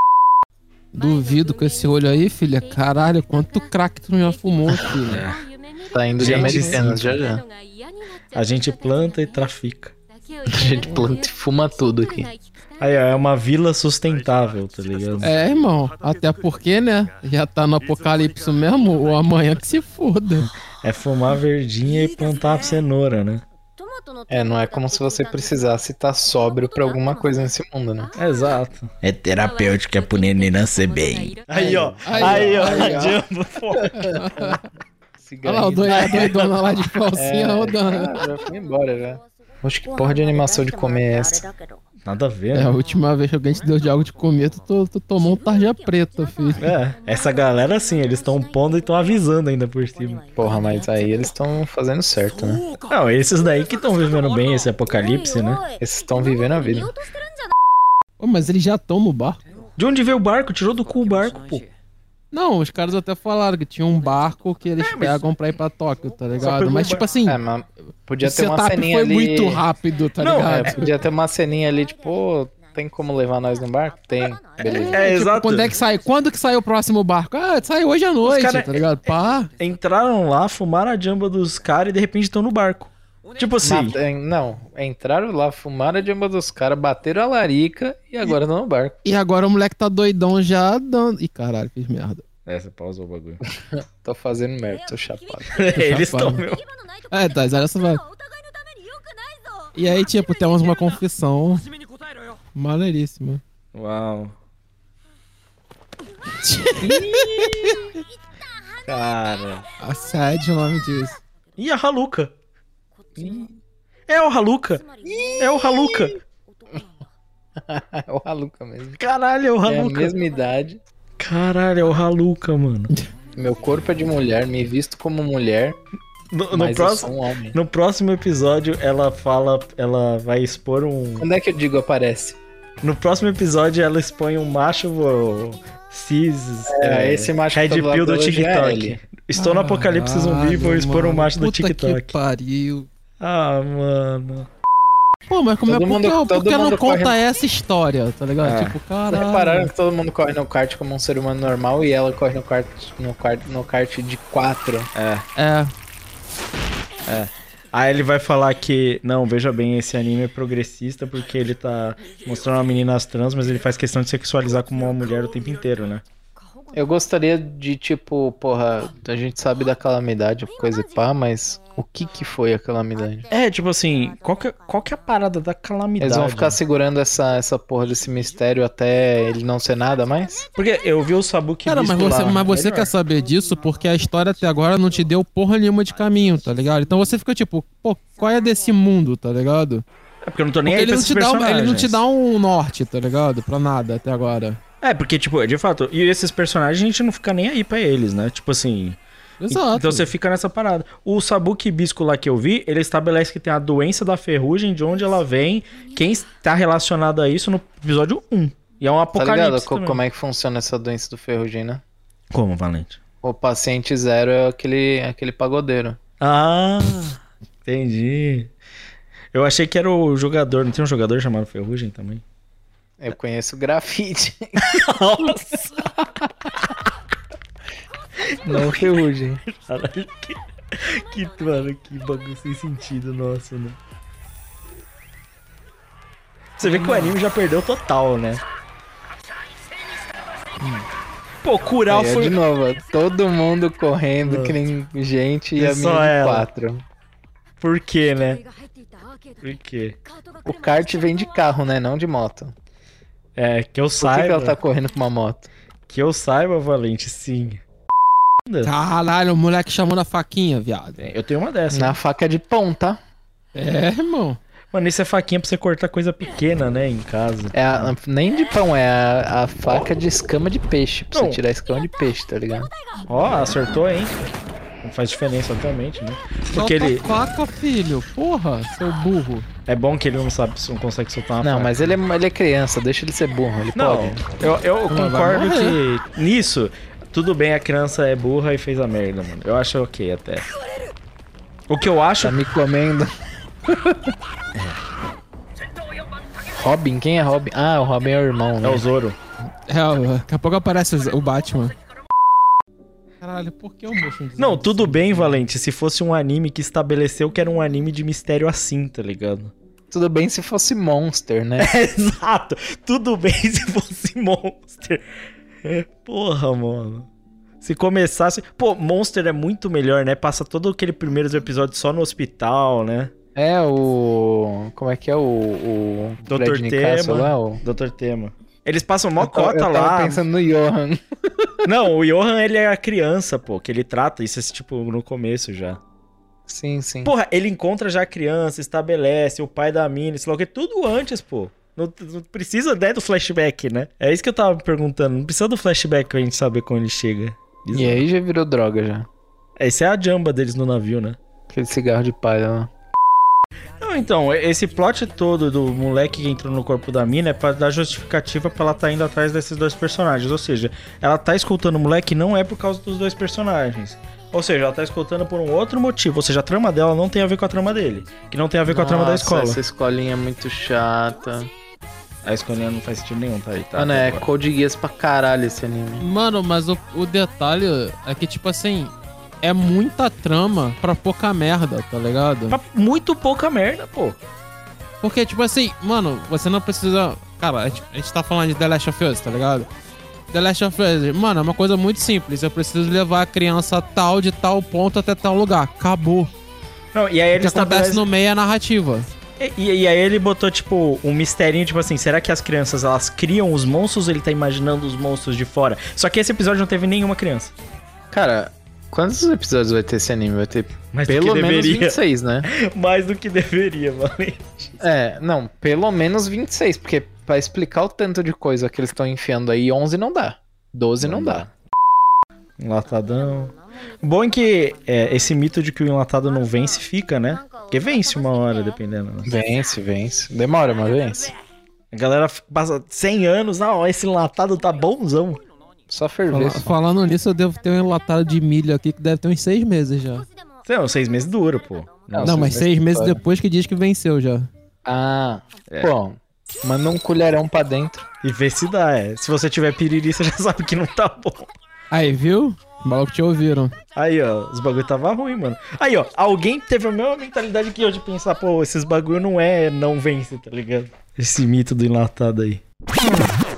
Duvido com esse olho aí, filha. Caralho, quanto crack tu já fumou, filha. Tá indo de Gente, Americanas sim. já já. A gente planta e trafica. A gente planta e fuma tudo aqui. Aí, ó, é uma vila sustentável, tá ligado? É, irmão. Até porque, né? Já tá no apocalipse mesmo, ou amanhã que se foda. É fumar verdinha e plantar cenoura, né? É, não é como se você precisasse estar sóbrio pra alguma coisa nesse mundo, né? Exato. É terapêutico, é pro neném nascer bem. Aí, ó. Aí, Aí, ó. aí, ó. Jumbo, pô. Olha lá, o doido, a doidona lá de calcinha rodando. Ah, já foi embora já. Oxe, que porra de animação de comer é essa? Nada a ver, É, a né? última vez que alguém te deu de algo de comer, tu, tu, tu tomou um tarja preta, filho. É, essa galera, assim, eles estão pondo e estão avisando ainda por cima. Porra, mas aí eles estão fazendo certo, né? Não, esses daí que estão vivendo bem esse apocalipse, né? Esses estão vivendo a vida. Ô, mas eles já estão no barco. De onde veio o barco? Tirou do cu o barco, pô. Não, os caras até falaram que tinha um barco que eles pegam pra ir pra Tóquio, tá ligado? pegou Mas o tipo barco. assim, É, mas podia o ter uma setup ceninha foi ali... muito rápido, tá Não, ligado? É, podia ter uma ceninha ali, tipo, pô, tem como levar nós no barco? Tem, beleza. É, Tipo, exato. quando é que sai? Quando que sai o próximo barco? Ah, sai hoje à noite, cara- tá ligado? Pá. Entraram lá, fumaram a jamba dos caras e de repente estão no barco. Tipo assim, Mata- não, entraram lá, fumaram de ambas dos caras, bateram a larica e agora estão no barco. E agora o moleque tá doidão já dando. Ih, caralho, fiz merda. é, você pausou o bagulho. Tô fazendo merda, tô chapado. Eles chapado. estão, meu. É, tá, olha só. vai. E aí, tipo, temos uma confissão maneiríssima. Uau. Cara. Assédio, o nome disso. Ih, a Haluka. É o Haluka. É o Haluka. É o Haluka mesmo. Caralho, é o É a Haluka. mesma idade. Caralho, é o Haluka, mano. Meu corpo é de mulher, me visto como mulher, No, no mas eu próximo, sou um homem. no próximo episódio, ela fala. Ela vai expor um. Quando é que o Digo aparece? No próximo episódio, ela expõe um macho o, cis. É, esse macho Red que tá do Pill lado do dela já é TikTok. ele. Estou no apocalipse zumbi e vou expor um macho do Puta TikTok. que pariu. Ah, mano. Pô, mas como Todo é por mundo- que, por todo que não mundo conta corre- essa história, tá ligado? É. Tipo, Vocês caralho. repararam que todo mundo corre no kart como um ser humano normal e ela corre no kart, no kart, no kart de quatro. É. Aí ele vai falar que, não, veja bem, esse anime é progressista porque ele tá mostrando uma menina trans, mas ele faz questão de sexualizar como uma mulher o tempo inteiro, né? Eu gostaria de, tipo, porra, a gente sabe da calamidade, coisa e pá, mas o que que foi a calamidade? É, tipo assim, qual que, é- qual que é a parada da calamidade? Eles vão ficar segurando essa, essa porra desse mistério até ele não ser nada mais? Porque eu vi o Sabuki Cara, mas você, mas você melhor. quer saber disso porque a história até agora não te deu porra nenhuma de caminho, tá ligado? Então você fica tipo, pô, qual é desse mundo, tá ligado? É porque eu não tô nem Porque aí ele pra não, esses te dá, um- ele não te personagens. dá um norte, tá ligado? Pra nada até agora. É, porque, tipo, de fato, e esses personagens a gente não fica nem aí pra eles, né? Tipo assim... Exato. Então você fica nessa parada. O Sabuki Bisco lá que eu vi, ele estabelece que tem a doença da ferrugem, de onde ela vem, quem está relacionado a isso no episódio um. E é um Tá apocalipse ligado co- também. como é que funciona essa doença do ferrugem, né? Como, Valente? O paciente zero é aquele, aquele pagodeiro. Ah, entendi. Eu achei que era o jogador. Não tem um jogador chamado Ferrugem também? Eu conheço grafite, Nossa! não ferrugem. Caralho, que, que, mano, que bagulho sem sentido, nossa, né? Você vê que o anime já perdeu total, né? Pô, Kural Aí, é foi... de novo, ó, todo mundo correndo Nossa. que nem gente e É a só mina de ela. quatro. Por quê, né? Por quê? O kart vem de carro, né? Não de moto. É, que eu Por que, saiba... que ela tá correndo com uma moto? Que eu saiba, Valente, sim. Caralho, o moleque chamando a faquinha, viado. Eu tenho uma dessa. Na faca de ponta. É, irmão. Mano, isso é faquinha pra você cortar coisa pequena, né, em casa. É a- nem de pão, é a, a faca de escama de peixe. Pra Não. você tirar a escama de peixe, tá ligado? Ó, acertou, hein? Não faz diferença, obviamente, né? Porque Solta ele... a faca, filho. Porra, seu burro. É bom que ele não sabe, não consegue soltar uma Não, faca. mas ele é, ele é criança, deixa ele ser burro, ele Não, pode. eu, eu vai concordo morrer. que nisso, tudo bem, a criança é burra e fez a merda, mano. Eu acho ok até. O que eu acho... Tá me comendo. Robin? Quem é Robin? Ah, o Robin é o irmão, É né? o Zoro. É, daqui a pouco aparece o Batman. Caralho, por que o motion design? Não, tudo bem, Valente, se fosse um anime que estabeleceu que era um anime de mistério assim, tá ligado? Tudo bem se fosse Monster, né? Exato! Tudo bem se fosse Monster. Porra, mano. Se começasse... Pô, Monster é muito melhor, né? Passa todo aquele primeiros episódios só no hospital, né? É o... Como é que é o... o doutor Fred Nicásio Tema. lá? O... doutor Tema. Eles passam mó Eu tava- cota eu tava lá. pensando no Johan. Não, o Johan, ele é a criança, pô, que ele trata isso, esse, tipo, no começo já. Sim, sim. Porra, ele encontra já a criança, estabelece o pai da mina, sei lá o que, tudo antes, pô. Não, não precisa, né, do flashback, né? É isso que eu tava me perguntando. Não precisa do flashback pra gente saber como ele chega. E aí já virou droga já. Essa é a jamba deles no navio, né? Aquele cigarro de palha lá. Não, então, esse plot todo do moleque que entrou no corpo da mina é pra dar justificativa pra ela tá indo atrás desses dois personagens. Ou seja, ela tá escoltando o moleque não é por causa dos dois personagens. Ou seja, ela tá escoltando por um outro motivo. Ou seja, a trama dela não tem a ver com a trama dele. Que não tem a ver com a trama da Nossa, escola. Essa escolinha é muito chata. A escolinha não faz sentido nenhum, tá aí, tá? Mano, é agora. Code Geass pra caralho esse anime. Mano, mas o, o detalhe é que, tipo assim, é muita trama pra pouca merda, tá ligado? Pra muito pouca merda, pô. Porque, tipo assim, mano, você não precisa... Cara, a gente, a gente tá falando de The Last of Us, tá ligado? The Last of Us, mano, é uma coisa muito simples. Eu preciso levar a criança tal de tal ponto até tal lugar. Acabou. Não, e aí O que eles acontece no meio é a narrativa. E, e, e aí ele botou, tipo, um misterinho, tipo assim, será que as crianças, elas criam os monstros ou ele tá imaginando os monstros de fora? Só que esse episódio não teve nenhuma criança. Cara, quantos episódios vai ter esse anime? Vai ter Mais do pelo que menos deveria. vinte e seis, né? Mais do que deveria, Valente. É, não, pelo menos vinte e seis, porque pra explicar o tanto de coisa que eles estão enfiando aí, onze não dá. doze não, não dá. Enlatadão. Bom é que é, esse mito de que o enlatado não vence fica, né? Porque vence uma hora, dependendo. Né? Vence, vence. Demora, mas vence. A galera passa cem anos, ah, ó, esse enlatado tá bonzão. Só ferver. Fala, falando nisso, eu devo ter um enlatado de milho aqui que deve ter uns seis meses já. Não, seis meses dura, pô. Não, não mas seis meses história. depois que diz que venceu já. Ah, É. Bom, manda um colherão pra dentro. E vê se dá, é. Se você tiver piriri, você já sabe que não tá bom. Aí, viu? Os malucos te ouviram. Aí, ó, os bagulho tava ruim, mano. Aí, ó, alguém teve a mesma mentalidade que eu de pensar, pô, esses bagulho não é não vence, tá ligado? Esse mito do enlatado aí.